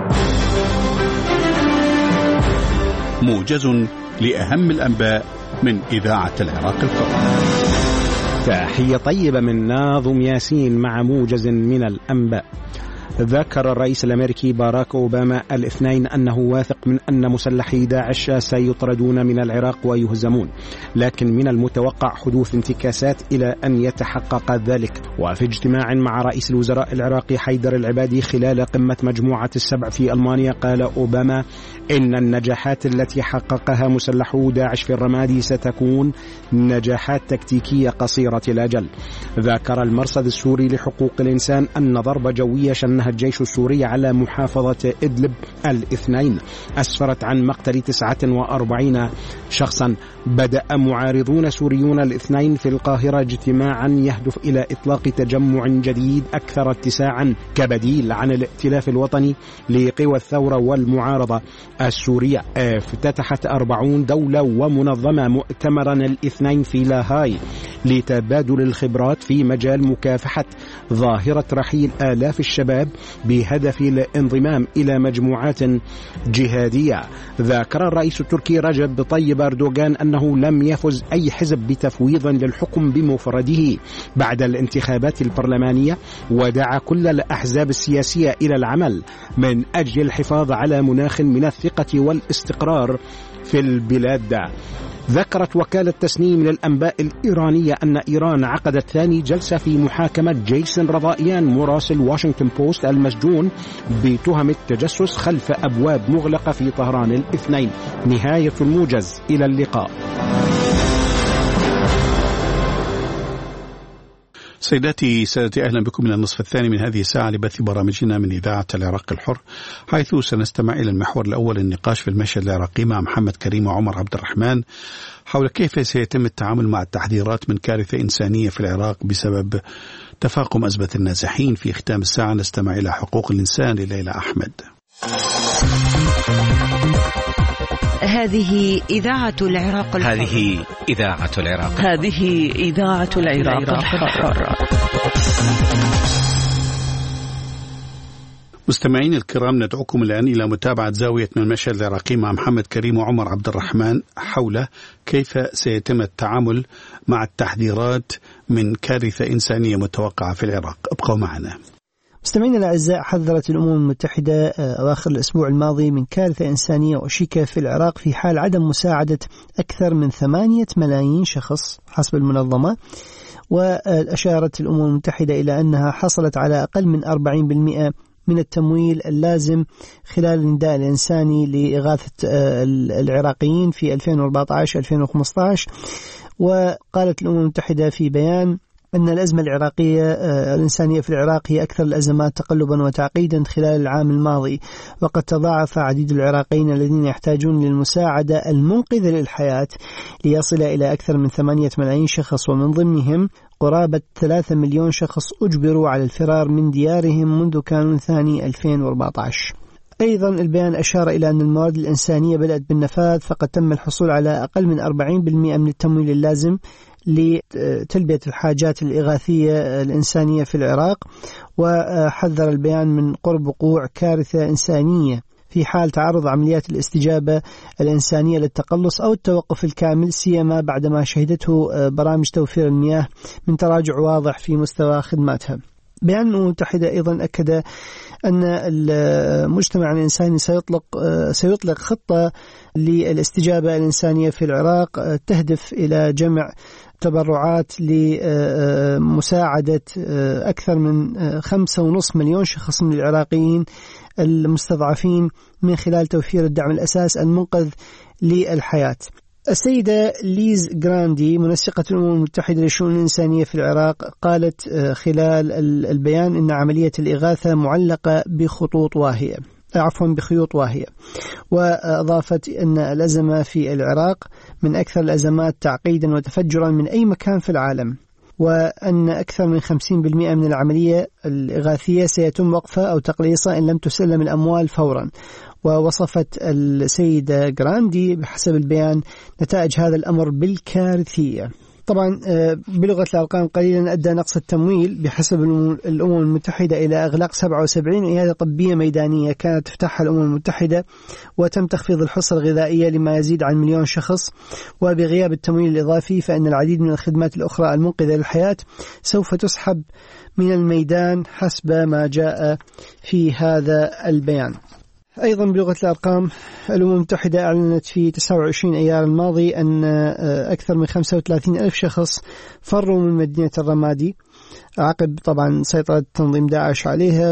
موجز لأهم الأنباء من إذاعة العراق الحر. تحية طيبة من ناظم ياسين مع موجز من الأنباء. ذكر الرئيس الأمريكي باراك أوباما الاثنين أنه واثق من أن مسلحي داعش سيطردون من العراق ويهزمون، لكن من المتوقع حدوث انتكاسات إلى أن يتحقق ذلك. وفي اجتماع مع رئيس الوزراء العراقي حيدر العبادي خلال قمة مجموعة السبع في ألمانيا، قال أوباما إن النجاحات التي حققها مسلحو داعش في الرمادي ستكون نجاحات تكتيكية قصيرة الأجل. ذكر المرصد السوري لحقوق الإنسان أن ضربة جوية شنها الجيش السوري على محافظة إدلب الاثنين أسفرت عن مقتل 49 شخصا. بدأ معارضون سوريون الاثنين في القاهرة اجتماعا يهدف إلى إطلاق تجمع جديد أكثر اتساعا كبديل عن الائتلاف الوطني لقوى الثورة والمعارضة السورية. افتتحت 40 دولة ومنظمة مؤتمرا الاثنين في لاهاي لتبادل الخبرات في مجال مكافحة ظاهرة رحيل آلاف الشباب بهدف الانضمام إلى مجموعات جهادية. ذكر الرئيس التركي رجب طيب أردوغان أنه لم يفز أي حزب بتفويض للحكم بمفرده بعد الانتخابات البرلمانية، ودعا كل الأحزاب السياسية إلى العمل من أجل الحفاظ على مناخ من الثقة والاستقرار في البلاد. ذكرت وكالة تسنيم للأنباء الإيرانية أن إيران عقدت ثاني جلسة في محاكمة جيسون رضائيان مراسل واشنطن بوست المسجون بتهم التجسس خلف أبواب مغلقة في طهران الاثنين. نهاية الموجز، إلى اللقاء. سيداتي سادتي، أهلا بكم من النصف الثاني من هذه الساعة لبث برامجنا من إذاعة العراق الحر، حيث سنستمع إلى المحور الأول، النقاش في المشهد العراقي مع محمد كريم وعمر عبد الرحمن حول كيف سيتم التعامل مع التحذيرات من كارثة إنسانية في العراق بسبب تفاقم أزمة النازحين. في ختام الساعة نستمع إلى حقوق الإنسان لليلى أحمد. هذه إذاعة العراق الحر. هذه إذاعة العراق. هذه إذاعة العراق الحر. مستمعين الكرام، ندعوكم الآن إلى متابعة زاوية من المشهد العراقي مع محمد كريم وعمر عبد الرحمن حول كيف سيتم التعامل مع التحذيرات من كارثة إنسانية متوقعة في العراق. ابقوا معنا. مستمعينا الأعزاء، حذرت الأمم المتحدة أواخر الأسبوع الماضي من كارثة إنسانية وشيكة في العراق في حال عدم مساعدة أكثر من 8 ملايين شخص حسب المنظمة. وأشارت الأمم المتحدة إلى أنها حصلت على أقل من 40% من التمويل اللازم خلال النداء الإنساني لإغاثة العراقيين في 2014-2015. وقالت الأمم المتحدة في بيان أن الأزمة العراقية الإنسانية في العراق هي أكثر الأزمات تقلبا وتعقيدا خلال العام الماضي، وقد تضاعف عديد العراقيين الذين يحتاجون للمساعدة المنقذة للحياة ليصل إلى أكثر من 8 ملايين شخص، ومن ضمنهم قرابة 3 مليون شخص أجبروا على الفرار من ديارهم منذ كانون ثاني 2014. أيضا البيان أشار إلى أن المواد الإنسانية بدأت بالنفاذ، فقد تم الحصول على أقل من 40% من التمويل اللازم لتلبية الحاجات الإغاثية الإنسانية في العراق. وحذر البيان من قرب وقوع كارثة إنسانية في حال تعرض عمليات الاستجابة الإنسانية للتقلص أو التوقف الكامل، سيما بعدما شهدته برامج توفير المياه من تراجع واضح في مستوى خدماتها. بيان الأمم المتحدة أيضا أكد أن المجتمع الإنساني سيطلق خطة للاستجابة الإنسانية في العراق تهدف إلى جمع تبرعات لمساعدة أكثر من 5.5 مليون شخص من العراقيين المستضعفين من خلال توفير الدعم الأساس المنقذ للحياة. السيدة ليز جراندي منسقة الأمم المتحدة للشؤون الإنسانية في العراق قالت خلال البيان إن عملية الإغاثة معلقة بخيوط واهية، وأضافت أن الأزمة في العراق من أكثر الأزمات تعقيدا وتفجرا من أي مكان في العالم، وأن أكثر من 50% من العملية الإغاثية سيتم وقفها أو تقليصها إن لم تسلم الأموال فورا. ووصفت السيدة جراندي بحسب البيان نتائج هذا الأمر بالكارثية. طبعا بلغة الأرقام قليلا أدى نقص التمويل بحسب الأمم المتحدة إلى إغلاق 77 عيادة طبية ميدانية كانت تفتحها الأمم المتحدة، وتم تخفيض الحصة الغذائية لما يزيد عن 1,000,000 شخص. وبغياب التمويل الإضافي فإن العديد من الخدمات الأخرى المنقذة للحياة سوف تسحب من الميدان حسب ما جاء في هذا البيان. أيضا بلغة الأرقام الأمم المتحدة أعلنت في 29 أيار الماضي أن أكثر من 35,000 شخص فروا من مدينة الرمادي عقب طبعا سيطرة تنظيم داعش عليها.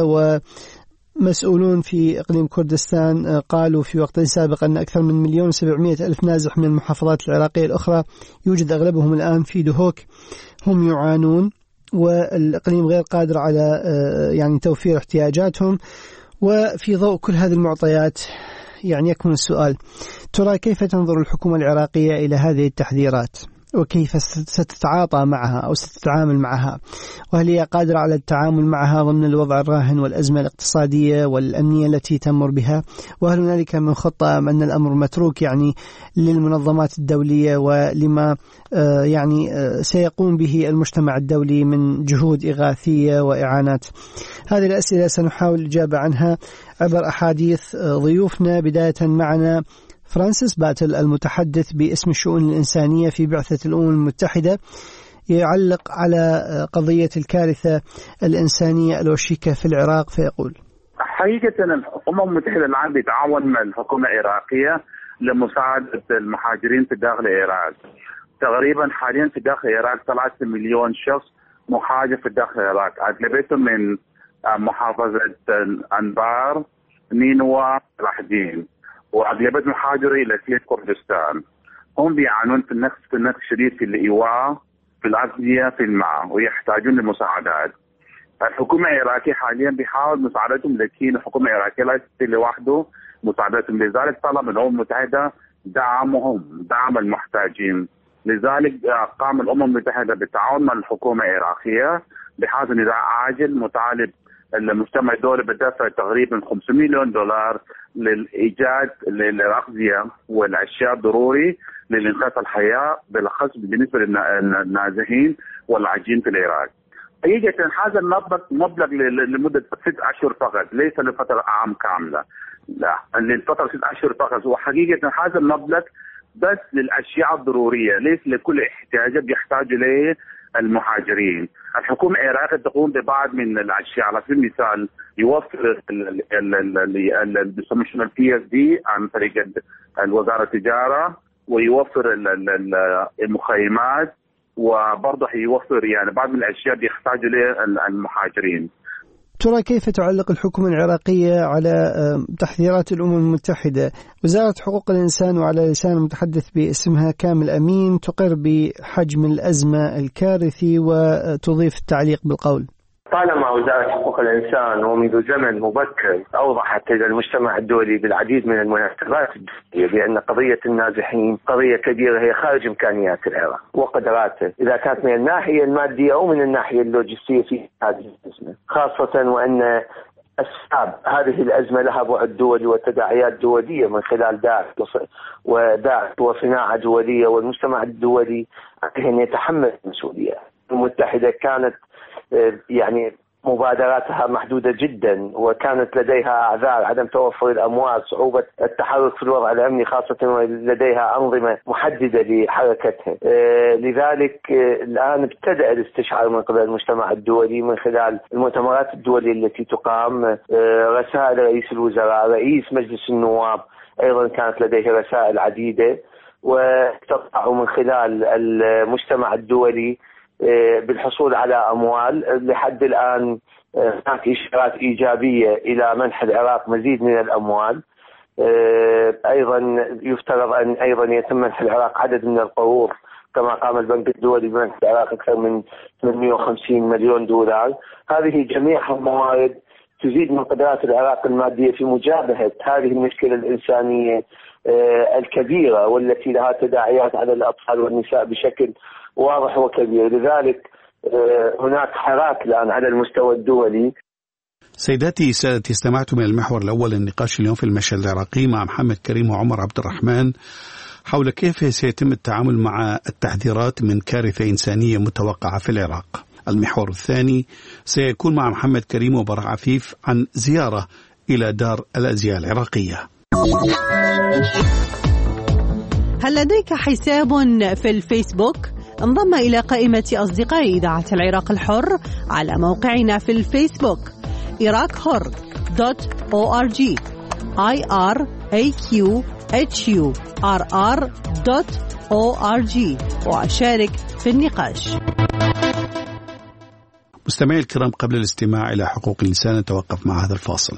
ومسؤولون في إقليم كردستان قالوا في وقت سابق أن أكثر من 1,700,000 نازح من المحافظات العراقية الأخرى يوجد أغلبهم الآن في دهوك هم يعانون، والإقليم غير قادر على يعني توفير احتياجاتهم. وفي ضوء كل هذه المعطيات يعني يكون السؤال: ترى كيف تنظر الحكومة العراقية إلى هذه التحذيرات؟ وكيف ستتعاطى معها أو ستتعامل معها؟ وهل هي قادرة على التعامل معها ضمن الوضع الراهن والأزمة الاقتصادية والأمنية التي تمر بها؟ وهل هنالك من خطة أم أن الأمر متروك يعني للمنظمات الدولية ولما يعني سيقوم به المجتمع الدولي من جهود إغاثية وإعانات؟ هذه الأسئلة سنحاول الإجابة عنها عبر أحاديث ضيوفنا. بداية معنا فرانسيس باتل المتحدث باسم الشؤون الإنسانية في بعثة الأمم المتحدة، يعلق على قضية الكارثة الإنسانية الوشيكة في العراق فيقول: حقيقة الأمم المتحدة الآن بتعاون مع الحكومة العراقية لمساعدة المهاجرين في داخل العراق. تقريبا حاليا في داخل العراق 3 مليون شخص مهاجر في داخل العراق، أغلبيتهم من محافظة أنبار، نينوى، رحدين، وأغلبية مهاجرين إلى كردستان. هم بيعانون في النقص شديد في الإيواء، في الأغذية، في الماء، ويحتاجون لمساعدات. الحكومة العراقية حاليا بيحاول مساعدتهم، لكن الحكومة العراقية لا تستطيع لوحده مساعدتهم. لذلك طلب الأمم المتحدة دعم المحتاجين. لذلك قام الأمم المتحدة بالتعاون مع الحكومة العراقية بهذا النداء عاجل، مطالب المجتمع الدولي بدفع تقريبا $500 مليون للإيجاد للأغذية والأشياء الضروري للإنقاذ الحياة، بالأخص بالنسبة للنازحين واللاجئين في العراق. حقيقة هذا المبلغ لمدة 6 أشهر فقط، ليس لفترة عام كاملة، لا، للفترة 6 أشهر فقط. وحقيقة هذا المبلغ بس للأشياء الضرورية، ليس لكل احتياجات يحتاج إليه المهاجرين. الحكومة العراقية تقوم ببعض من الأشياء، على سبيل المثال يوفر بيسموه PSD عن طريق وزارة التجارة، ويوفر المخيمات، وبرضه يوفر يعني بعض من الأشياء يحتاج إليه المهاجرين. ترى كيف تعلق الحكومة العراقية على تحذيرات الأمم المتحدة؟ وزارة حقوق الإنسان وعلى لسان المتحدث باسمها كامل أمين تقر بحجم الأزمة الكارثي وتضيف التعليق بالقول: طالما وزارة حقوق الإنسان ومنذ زمن مبكر أوضحت إلى المجتمع الدولي بالعديد من المناسبات الدولية بأن قضية النازحين قضية كبيرة هي خارج إمكانيات العراق وقدراته، إذا كانت من الناحية المادية أو من الناحية اللوجستية في هذه الأزمة، خاصة وأن أسباب هذه الأزمة لها بعد دولي وتداعيات دولية من خلال داعش وصناعة دولية، والمجتمع الدولي عليه أن يتحمل المسؤولية. المتحدة كانت يعني مبادراتها محدودة جدا، وكانت لديها أعذار: عدم توفر الأموال، صعوبة التحرك في الوضع الأمني، خاصة ولديها أنظمة محددة لحركتها. لذلك الآن ابتدأ الاستشعار من قبل المجتمع الدولي من خلال المؤتمرات الدولية التي تقام، رسائل رئيس الوزراء، رئيس مجلس النواب أيضا كانت لديه رسائل عديدة، واستطاعوا من خلال المجتمع الدولي بالحصول على أموال. لحد الآن هناك إشارات إيجابية إلى منح العراق مزيد من الأموال. أيضا يفترض أن أيضا يتم منح العراق عدد من القروض، كما قام البنك الدولي بمنح العراق أكثر من 850 مليون دولار. هذه جميعها موارد تزيد من قدرات العراق المادية في مجابهة هذه المشكلة الإنسانية الكبيرة، والتي لها تداعيات على الأطفال والنساء بشكل واضح وكبير. لذلك هناك حراك الآن على المستوى الدولي. سيداتي سادتي، استمعت من المحور الأول للنقاش اليوم في المشهد العراقي مع محمد كريم وعمر عبد الرحمن حول كيف سيتم التعامل مع التحذيرات من كارثة إنسانية متوقعة في العراق. المحور الثاني سيكون مع محمد كريم وبراء عفيف عن زيارة إلى دار الأزياء العراقية. هل لديك حساب في الفيسبوك؟ انضم إلى قائمة أصدقاء إذاعة العراق الحر على موقعنا في الفيسبوك iraqhur.org iraqhurr.org وشارك في النقاش. مستمعي الكرام، قبل الاستماع إلى حقوق الإنسان نتوقف مع هذا الفاصل.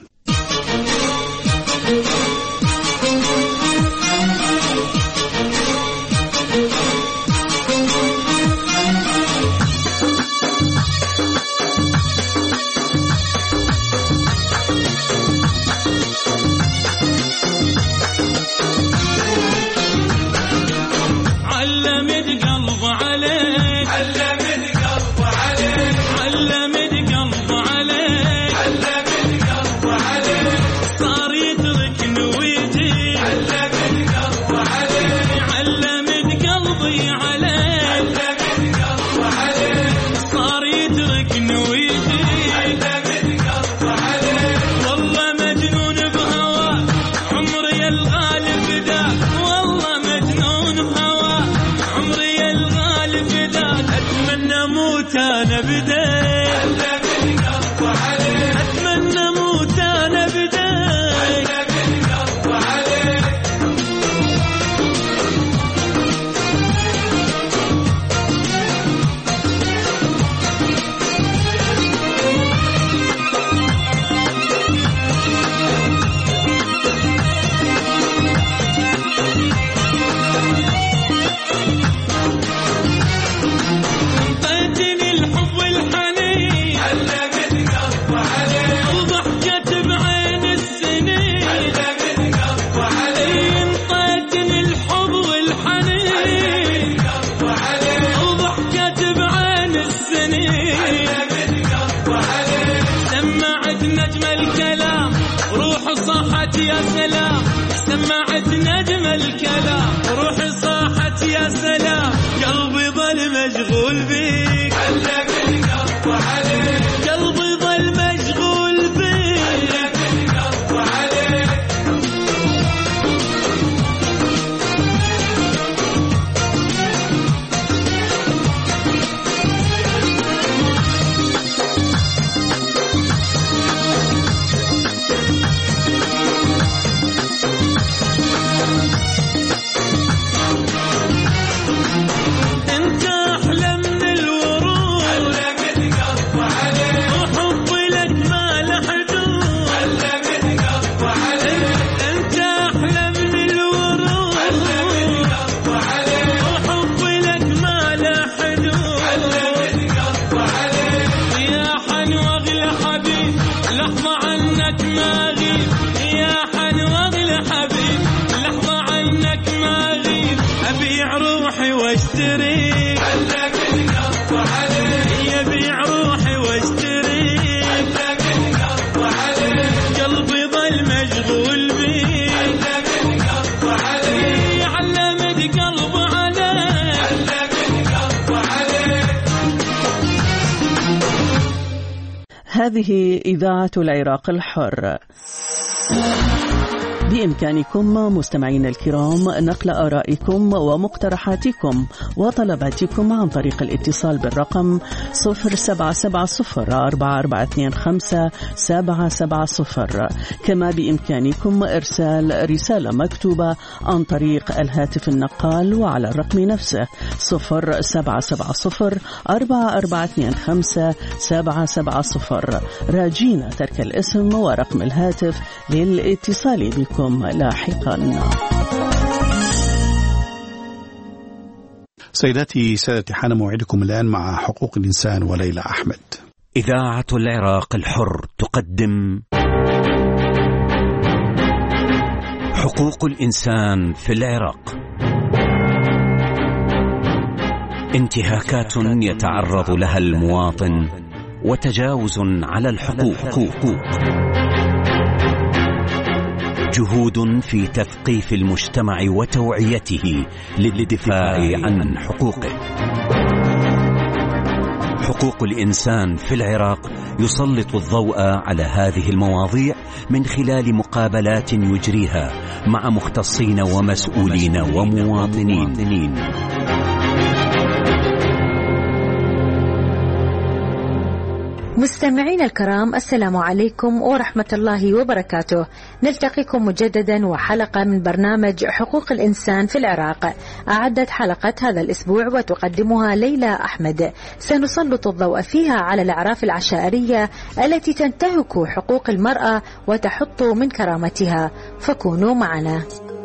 يا سلام سمعت نجم الكلام روحي صاحت يا سلام قلبي ظل مشغول بيك علق القلب عليك قلبي ظل مشغول بيك علق القلب عليك انت احلى من الورود علق القلب عليك هذه إذاعة العراق الحر. بإمكانكم مستمعينا الكرام نقل آرائكم ومقترحاتكم وطلباتكم عن طريق الاتصال بالرقم 0770-4425-770. كما بإمكانكم إرسال رسالة مكتوبة عن طريق الهاتف النقال وعلى الرقم نفسه 0770-4425-770. راجين ترك الاسم ورقم الهاتف للاتصال بكم لاحقا. سيداتي سادتي، حان موعدكم الآن مع حقوق الإنسان وليلى أحمد. إذاعة العراق الحر تقدم حقوق الإنسان في العراق. انتهاكات يتعرض لها المواطن وتجاوز على الحقوق. جهود في تثقيف المجتمع وتوعيته للدفاع عن حقوقه. حقوق الإنسان في العراق يسلط الضوء على هذه المواضيع من خلال مقابلات يجريها مع مختصين ومسؤولين ومواطنين. مستمعين الكرام، السلام عليكم ورحمة الله وبركاته. نلتقيكم مجددا وحلقة من برنامج حقوق الإنسان في العراق. أعدت حلقة هذا الأسبوع وتقدمها ليلى أحمد. سنسلط الضوء فيها على الأعراف العشائرية التي تنتهك حقوق المرأة وتحط من كرامتها، فكونوا معنا.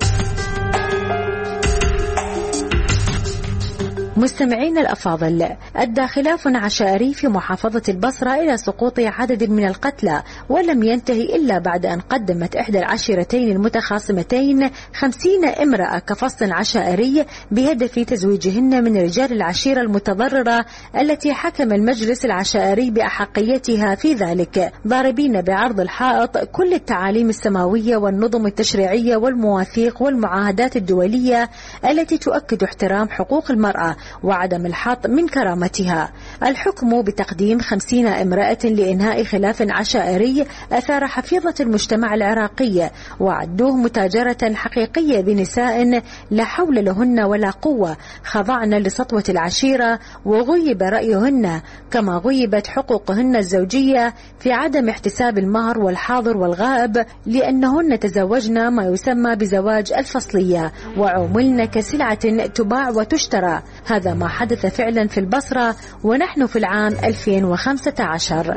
مستمعين الأفاضل، أدى خلاف عشائري في محافظة البصرة إلى سقوط عدد من القتلى، ولم ينتهي إلا بعد أن قدمت إحدى العشيرتين المتخاصمتين 50 امرأة كفصل عشائري بهدف تزويجهن من رجال العشيرة المتضررة التي حكم المجلس العشائري بأحقيتها في ذلك، ضاربين بعرض الحائط كل التعاليم السماوية والنظم التشريعية والمواثيق والمعاهدات الدولية التي تؤكد احترام حقوق المرأة وعدم الحط من كرامتها. الحكم بتقديم 50 امرأة لإنهاء خلاف عشائري أثار حفيظة المجتمع العراقي، وعدوه متاجرة حقيقية بنساء لا حول لهن ولا قوة، خضعن لسطوة العشيرة وغيب رأيهن، كما غيبت حقوقهن الزوجية في عدم احتساب المهر والحاضر والغائب، لأنهن تزوجن ما يسمى بزواج الفصلية وعملن كسلعة تباع وتشترى. هذا ما حدث فعلا في البصرة ونحن في العام 2015.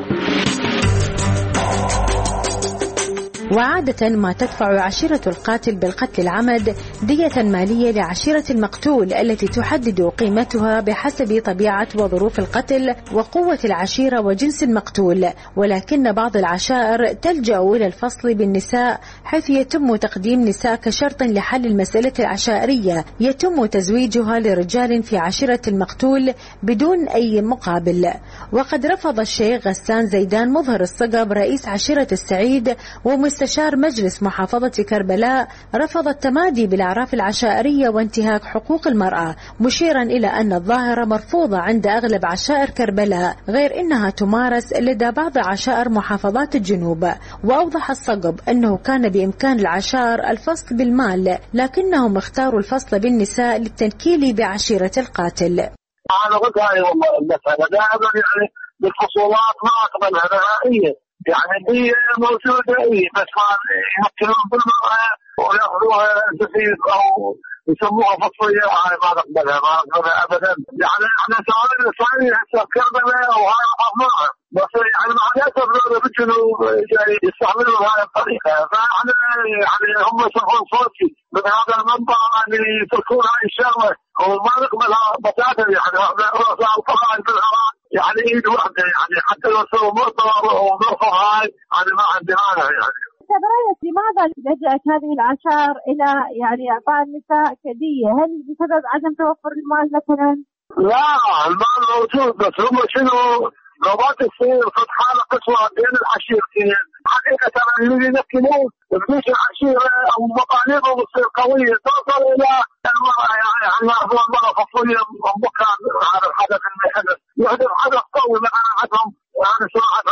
وعادة ما تدفع عشيرة القاتل بالقتل العمد دية مالية لعشيرة المقتول التي تحدد قيمتها بحسب طبيعة وظروف القتل وقوة العشيرة وجنس المقتول، ولكن بعض العشائر تلجأ إلى الفصل بالنساء، حيث يتم تقديم نساء كشرط لحل المسألة العشائرية، يتم تزويجها لرجال في عشيرة المقتول بدون أي مقابل. وقد رفض الشيخ غسان زيدان مظهر الصقب رئيس عشيرة السعيد ومستشار مجلس محافظة كربلاء، رفض التمادي بالأعراف العشائرية وانتهاك حقوق المرأة، مشيرا إلى أن الظاهرة مرفوضة عند أغلب عشائر كربلاء، غير أنها تمارس لدى بعض عشائر محافظات الجنوب. وأوضح الصقب أنه كان بإمكان العشائر الفصل بالمال، لكنهم اختاروا الفصل بالنساء للتنكيل بعشيرة القاتل. أنا قلت هاي والله المسألة دائما يعني بالفصولات ما أقبلها نهائيا، يعني هي موجودة بس ما يمكنون بالمرأة ويأخذوها تفيد أو يسموها فصلية، هاي ما نقبلها أبدا. يعني أنا سؤالي هسه كربلاء وهاي ممنوعة، بس يعني مع الأسف بالجنوب يستعملون هاي الطريقة، فأنا يعني هم يصرفون صوتي من هذا المنبع اللي يتركون هاي الشغلة وما نقبلها بتاتا. يعني رؤساء القضاء في العراق يعني ايد واحدة، يعني حتى لو سووا مؤتمر ونرفض هاي أنا ما عندي مانع. يعني برأيك لماذا لجأت هذه العشائر إلى يعني إعطاء النساء كدية؟ هل بسبب عدم توفر المال مثلا؟ لا، المال موجود، بس هم شنو لو ما تصير قد حالة قسوة بين العشيرتين حقيقة اللي يمكنون بنيش العشيرة أو مطالبهم تصير قوية توصل إلى المرأة، يعني يأخذون المرأة فصولية مكان على الحدث اللي حدث، يحدث حدث قوي مثلا عندهم يعني سرعة عندهم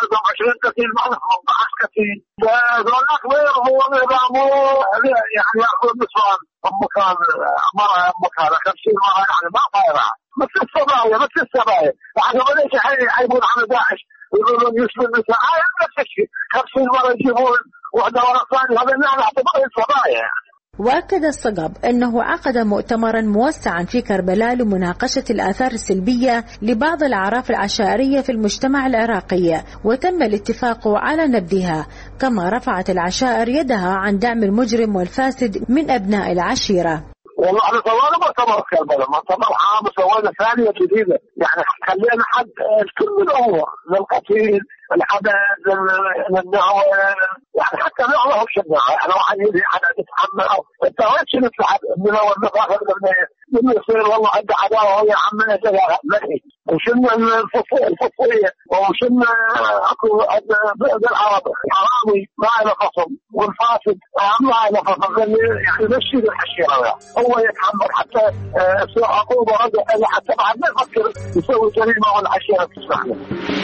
20 قتيل معنا 18 قتيل. هناك غير هو نظامه يعني ياخذ نسوان مكان مرة مكان 50 مرة يعني ما طايرة مثل السبايا يعني ما ليش يحيبون على داعش يقولون يشبه النساء نفس الشيء 50 مرة يجيبون واحدة ورا الثانية هذا نحن نعتبره السبايا يعني. وأكد الصقب أنه عقد مؤتمرا موسعا في كربلاء لمناقشة الآثار السلبية لبعض الأعراف العشائرية في المجتمع العراقي وتم الاتفاق على نبذها، كما رفعت العشائر يدها عن دعم المجرم والفاسد من أبناء العشيرة. والله احنا سوينا مؤتمر في كربلاء، مؤتمر عام وسوينا ثانية جديدة، يعني خلينا حد كل الأمور للقتيل الحدث للدعوة، يعني حتى نعرف شنو احنا واحد يجي حدا يتحمل انت وين شنو تلعب من اول نفاخر من يصير والله عنده عداوه ويا عمنا كذا ملحي وشنو الفصوليه وشنو اكو بالعرب الحرامي ما له خصم والفاسد ما له خصم يعني مشي الحشيره هو يتحمل حتى يصير عقوبه رجع حتى بعد ما يفكر يسوي جريمه والعشيره تسمح له.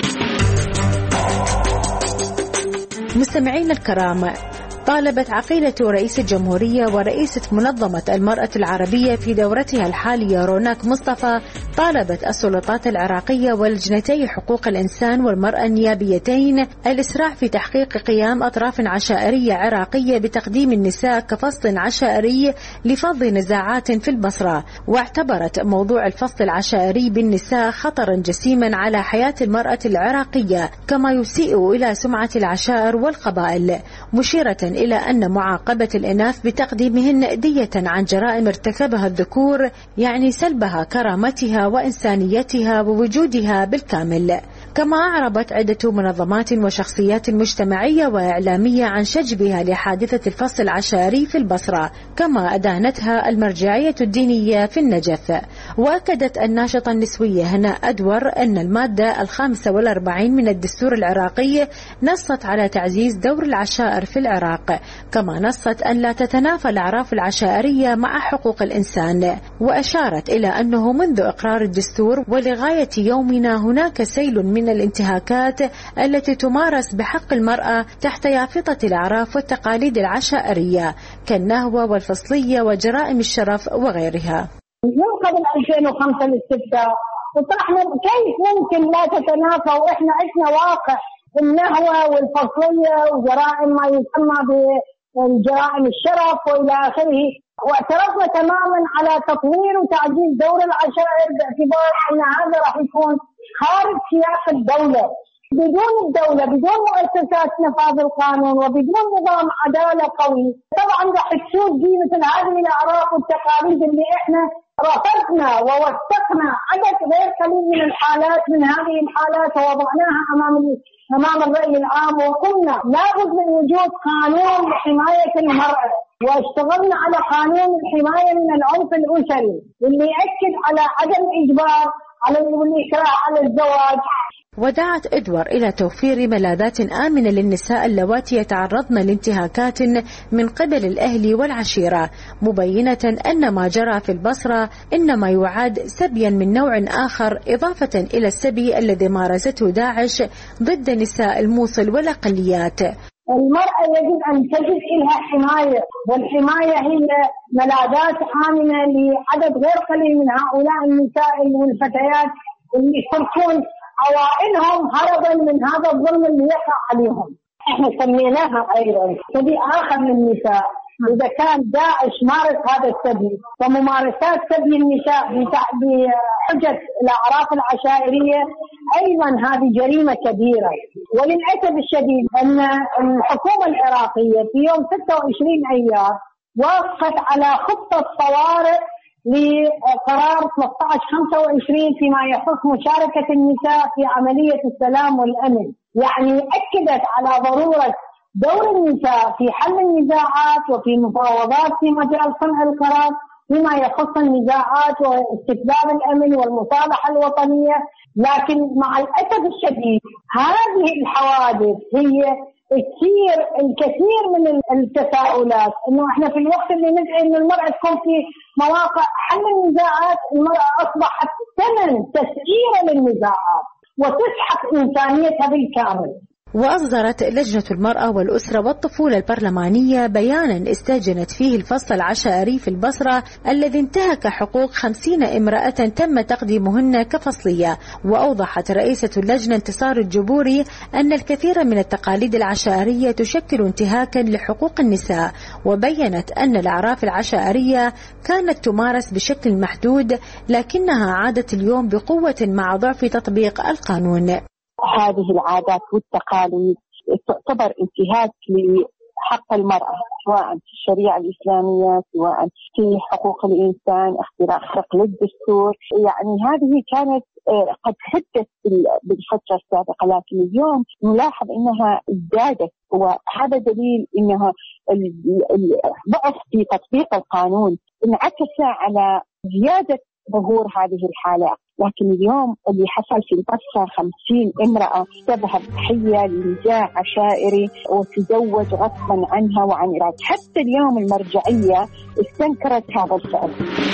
مستمعين الكرام، طالبت عقيلة رئيس الجمهورية ورئيسة منظمة المرأة العربية في دورتها الحالية روناك مصطفى طالبت السلطات العراقية ولجنتي حقوق الإنسان والمرأة النيابيتين الإسراع في تحقيق قيام أطراف عشائرية عراقية بتقديم النساء كفصل عشائري لفض نزاعات في البصرة، واعتبرت موضوع الفصل العشائري بالنساء خطرا جسيما على حياة المرأة العراقية، كما يسيء إلى سمعة العشائر والقبائل، مشيرة إلى أن معاقبة الإناث بتقديمهن دية عن جرائم ارتكبها الذكور يعني سلبها كرامتها وإنسانيتها ووجودها بالكامل. كما أعربت عدة منظمات وشخصيات مجتمعية وإعلامية عن شجبها لحادثة الفصل العشائري في البصرة، كما أدانتها المرجعية الدينية في النجف. وأكدت الناشطة النسوية هناء أدور أن المادة 45 من الدستور العراقي نصت على تعزيز دور العشائر في العراق، كما نصت أن لا تتنافى الأعراف العشائرية مع حقوق الإنسان، وأشارت إلى أنه منذ إقرار الدستور ولغاية يومنا هناك سيل من الانتهاكات التي تمارس بحق المرأة تحت يافطة الأعراف والتقاليد العشائرية كالنهوة والفصلية وجرائم الشرف وغيرها. من قبل 2005 للستة وطرحنا كيف ممكن لا تتنافى وإحنا عشنا واقع النهوة والفصلية وجرائم ما يسمى بجرائم الشرف وإلى آخره، واعترفنا تماما على تطوير وتعزيز دور العشائر باعتبار أن هذا راح يكون خارج سياق الدولة. بدون الدولة بدون مؤسسات نفاذ القانون وبدون نظام عدالة قوي طبعا راح تسود في مثل هذه الأعراف والتقاليد اللي احنا رفضنا ووثقنا عدد غير قليل من الحالات من هذه الحالات ووضعناها أمام الرأي العام، وقلنا لابد من وجود قانون لحماية المرأة، واشتغلنا على قانون الحماية من العنف الأسري اللي يأكد على عدم الإجبار على والإكراه على الزواج. ودعت إدوار إلى توفير ملاذات آمنة للنساء اللواتي يتعرضن لانتهاكات من قبل الأهل والعشيرة، مبينة أن ما جرى في البصرة إنما يعاد سبيا من نوع آخر إضافة إلى السبي الذي مارسته داعش ضد نساء الموصل والأقليات. المرأة يجب أن تجد لها حماية، والحماية هي ملاذات آمنة لعدد غير قليل من هؤلاء النساء والفتيات اللي يتركون عوائلهم هربا من هذا الظلم اللي يقع عليهم. احنا سميناها ايضا سبي اخر للنساء. اذا كان داعش مارس هذا السبي وممارسات سبي النساء بحجة الاعراف العشائرية ايضا هذه جريمة كبيرة. وللاسف الشديد ان الحكومة العراقية في يوم 26 ايار وافقت على خطة طوارئ لقرار 1325 فيما يخص مشاركة النساء في عملية السلام والأمن، يعني أكدت على ضرورة دور النساء في حل النزاعات وفي مفاوضات في مجال صنع القرار فيما يخص النزاعات واستتباب الأمن والمصالحة الوطنية. لكن مع الأسف الشديد هذه الحوادث هي الكثير من التساؤلات، انه احنا في الوقت اللي ندعي ان المرأة تكون في مواقع حل النزاعات المرأة اصبحت ثمن تسيير للنزاعات وتسحق انسانيتها بالكامل. وأصدرت لجنة المرأة والأسرة والطفولة البرلمانية بيانا استهجنت فيه الفصل العشائري في البصرة الذي انتهك حقوق 50 امرأة تم تقديمهن كفصلية. وأوضحت رئيسة اللجنة انتصار الجبوري أن الكثير من التقاليد العشائرية تشكل انتهاكا لحقوق النساء، وبيّنت أن الأعراف العشائرية كانت تمارس بشكل محدود لكنها عادت اليوم بقوة مع ضعف تطبيق القانون. هذه العادات والتقاليد تعتبر انتهاك لحق المرأة، سواء في الشريعة الإسلامية سواء في حقوق الإنسان، اختراق شق للدستور. يعني هذه كانت قد حدثت بالفترة السابقة، لكن اليوم نلاحظ أنها ازدادت، وهذا دليل أنها الضعف في تطبيق القانون انعكس على زيادة ظهور هذه الحالات. لكن اليوم اللي حصل في البصرة 50 امرأة تذهب ضحية لنزاع عشائري وتزوج غصبا عنها وعن إرادة. حتى اليوم المرجعية استنكرت هذا الفعل.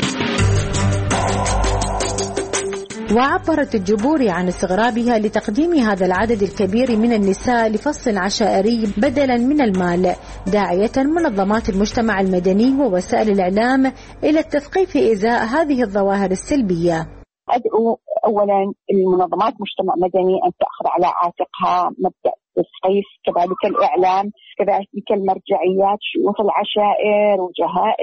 وعبرت الجبوري عن استغرابها لتقديم هذا العدد الكبير من النساء لفصل عشائري بدلا من المال، داعية منظمات المجتمع المدني ووسائل الإعلام إلى التثقيف إزاء هذه الظواهر السلبية. أدعو أولا المنظمات مجتمع مدني أن تأخذ على عاتقها مبدأ التثقيف، كذلك الإعلام، كذلك المرجعيات، شيوخ العشائر، وجهاء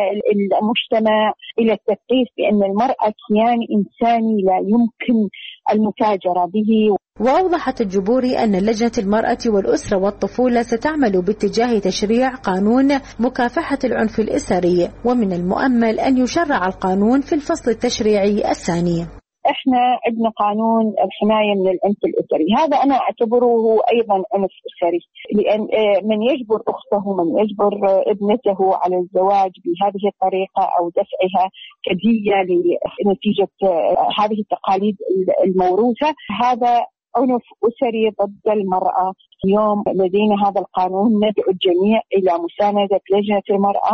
المجتمع، إلى التثقيف بأن المرأة كيان إنساني لا يمكن المتاجرة به. وأوضحت الجبوري أن لجنة المرأة والأسرة والطفولة ستعمل باتجاه تشريع قانون مكافحة العنف الأسري، ومن المؤمل أن يشرع القانون في الفصل التشريعي الثاني. احنا عندنا قانون الحماية من العنف الأسري، هذا أنا أعتبره أيضا عنف أسري، لأن من يجبر أخته، من يجبر ابنته على الزواج بهذه الطريقة أو دفعها كدية لنتيجة هذه التقاليد الموروثة، هذا عنف أسري ضد المرأة. اليوم لدينا هذا القانون، ندعو الجميع إلى مساندة لجنة المرأة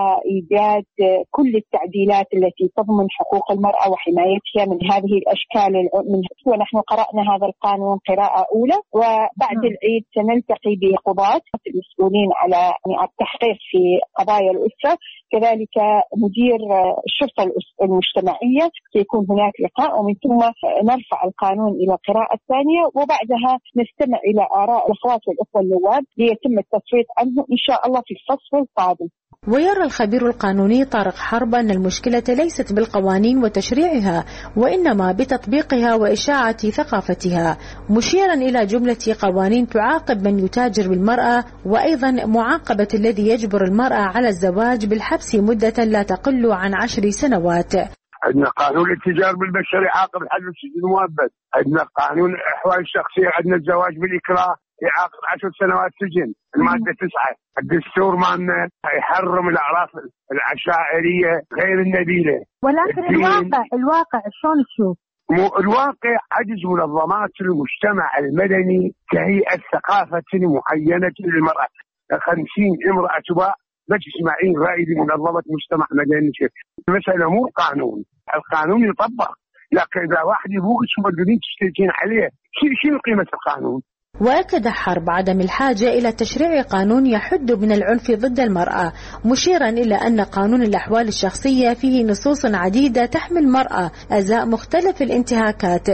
وإيجاد كل التعديلات التي تضمن حقوق المرأة وحمايتها من هذه الأشكال. ونحن قرأنا هذا القانون قراءة أولى، وبعد العيد سنلتقي بقضاة المسؤولين على التحقيق في قضايا الأسرة، كذلك مدير الشرطة المجتمعية، سيكون هناك لقاء، ومن ثم نرفع القانون إلى قراءة ثانية، وبعدها نستمع إلى آراء الأخوات والأخوة النواب ليتم التصويت عنه إن شاء الله في الفصل القادم. ويرى الخبير القانوني طارق حرب أن المشكلة ليست بالقوانين وتشريعها، وإنما بتطبيقها وإشاعة ثقافتها، مشيرا إلى جملة قوانين تعاقب من يتاجر بالمرأة، وأيضا معاقبة الذي يجبر المرأة على الزواج بالحبس مدة لا تقل عن 10 سنوات. عندنا قانون الاتجار بالبشر يعاقب الحد السجن مؤبد، عندنا قانون الأحوال الشخصية، عندنا الزواج بالإكراه يعاقب 10 سنوات سجن، المادة 9. الدستور مالنا يحرم الأعراف العشائرية غير النبيلة. ولكن الواقع شلون تشوف؟ الواقع عجز منظمات المجتمع المدني كهيئة ثقافة معينة للمرأة. 50 امرأة تباع، لا تسمعين رأي منظمة مجتمع مدني. المسألة مو قانون، القانون يطبق، لكن إذا واحد يبوغ شو بدون تشتركين عليه، شنو قيمة القانون؟ وأكد حرب عدم الحاجة إلى تشريع قانون يحد من العنف ضد المرأة، مشيرا إلى أن قانون الأحوال الشخصية فيه نصوص عديدة تحمي المرأة أزاء مختلف الانتهاكات.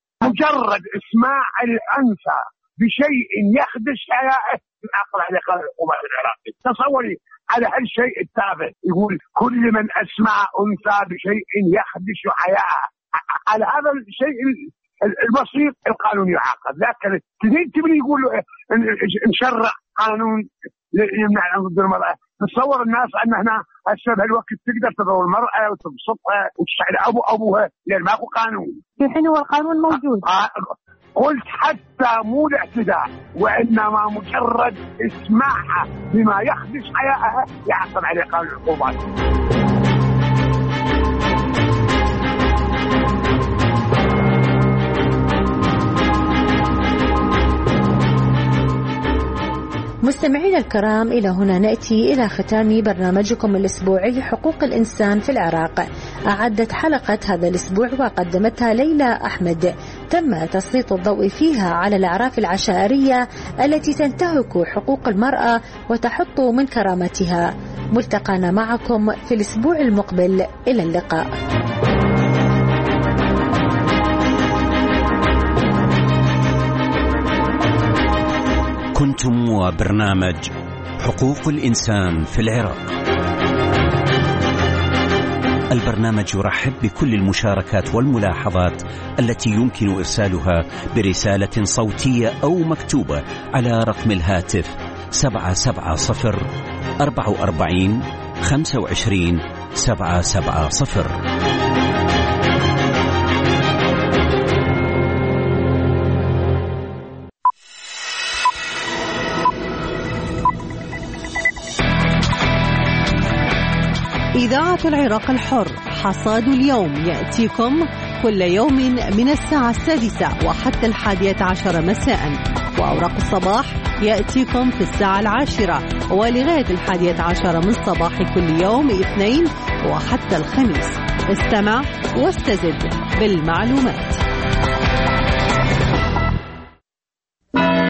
مجرد إسماع الأنثى بشيء يخدش حياته يعاقب عليه قانون العقوبات العراقي. تصوري على هالشيء التافه، يقول كل من أسمع أنثى بشيء يخدش حياها، على هذا الشيء البسيط القانون يعاقب. لكن تبني يقول نشرع قانون يمنع ضد المرأة. تصور الناس أن هنا هسه بهالوقت تقدر تضرب المرأة وتبسطها وتشعل أبوها لأن ماكو قانون. في حين هو القانون موجود. قلت حتى مو الاعتداء، وإنما مجرد اسماعها بما يخدش حياءها يعاقب عليه قانون العقوبات. مستمعينا الكرام، إلى هنا نأتي إلى ختام برنامجكم الأسبوعي حقوق الإنسان في العراق. أعدت حلقة هذا الأسبوع وقدمتها ليلى أحمد. تم تسليط الضوء فيها على الأعراف العشائرية التي تنتهك حقوق المرأة وتحط من كرامتها. ملتقانا معكم في الأسبوع المقبل، إلى اللقاء. كنتم وبرنامج حقوق الإنسان في العراق. البرنامج يرحب بكل المشاركات والملاحظات التي يمكن إرسالها برسالة صوتية أو مكتوبة على رقم الهاتف 770-44-25-770. إذاعة العراق الحر، حصاد اليوم يأتيكم كل يوم من الساعة 6 وحتى 11 مساء، وأوراق الصباح يأتيكم في الساعة 10 ولغاية 11 من صباح كل يوم اثنين وحتى الخميس. استمع واستزد بالمعلومات.